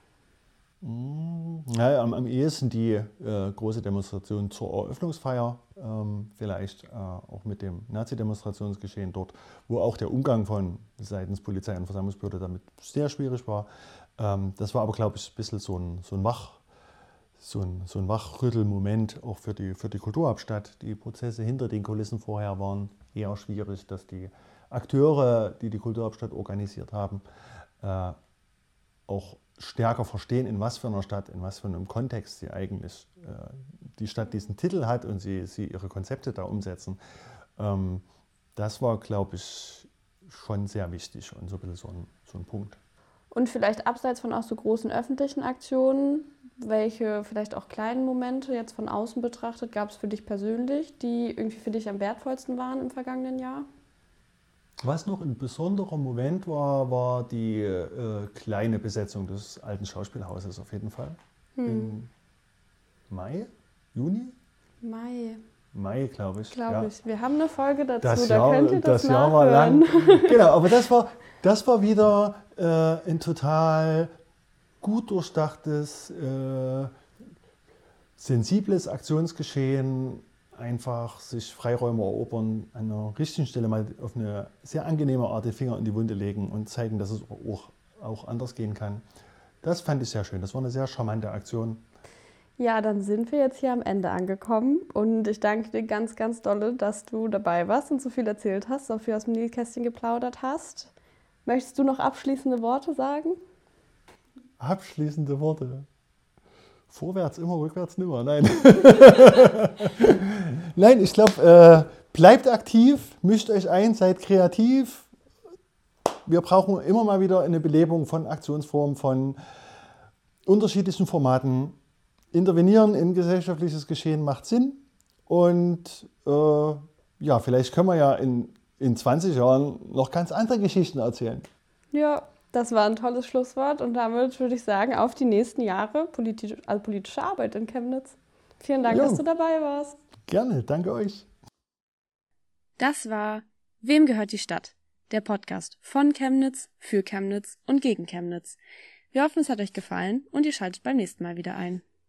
Ja, am ehesten die große Demonstration zur Eröffnungsfeier, vielleicht auch mit dem Nazi-Demonstrationsgeschehen dort, wo auch der Umgang von seitens Polizei und Versammlungsbehörde damit sehr schwierig war. Das war aber, glaube ich, ein bisschen so ein Wachrüttelmoment auch für die Kulturhauptstadt. Die Prozesse hinter den Kulissen vorher waren eher schwierig, dass die Akteure, die die Kulturhauptstadt organisiert haben, auch stärker verstehen, in was für einer Stadt, in was für einem Kontext sie eigentlich die Stadt diesen Titel hat und sie ihre Konzepte da umsetzen. Das war, glaube ich, schon sehr wichtig und so ein bisschen so ein Punkt. Und vielleicht abseits von auch so großen öffentlichen Aktionen, welche vielleicht auch kleinen Momente jetzt von außen betrachtet gab es für dich persönlich, die irgendwie für dich am wertvollsten waren im vergangenen Jahr? Was noch ein besonderer Moment war die kleine Besetzung des alten Schauspielhauses auf jeden Fall. Im Mai? Juni? Mai, glaube ich. Glaube ich. Wir haben eine Folge dazu, Das da Jahr, könnt ihr das Jahr war nachhören. lang. Genau, aber das war wieder ein total gut durchdachtes, sensibles Aktionsgeschehen, einfach sich Freiräume erobern, an einer richtigen Stelle mal auf eine sehr angenehme Art den Finger in die Wunde legen und zeigen, dass es auch anders gehen kann. Das fand ich sehr schön. Das war eine sehr charmante Aktion. Ja, dann sind wir jetzt hier am Ende angekommen und ich danke dir ganz, ganz dolle, dass du dabei warst und so viel erzählt hast, so viel aus dem Nilkästchen geplaudert hast. Möchtest du noch abschließende Worte sagen? Abschließende Worte. Vorwärts immer, rückwärts nimmer. Nein. Nein, ich glaube, bleibt aktiv, mischt euch ein, seid kreativ. Wir brauchen immer mal wieder eine Belebung von Aktionsformen, von unterschiedlichen Formaten. Intervenieren in gesellschaftliches Geschehen macht Sinn. Und vielleicht können wir ja in 20 Jahren noch ganz andere Geschichten erzählen. Ja, das war ein tolles Schlusswort und damit würde ich sagen, auf die nächsten Jahre politische Arbeit in Chemnitz. Vielen Dank, dass du dabei warst. Gerne, danke euch. Das war Wem gehört die Stadt? Der Podcast von Chemnitz, für Chemnitz und gegen Chemnitz. Wir hoffen, es hat euch gefallen und ihr schaltet beim nächsten Mal wieder ein.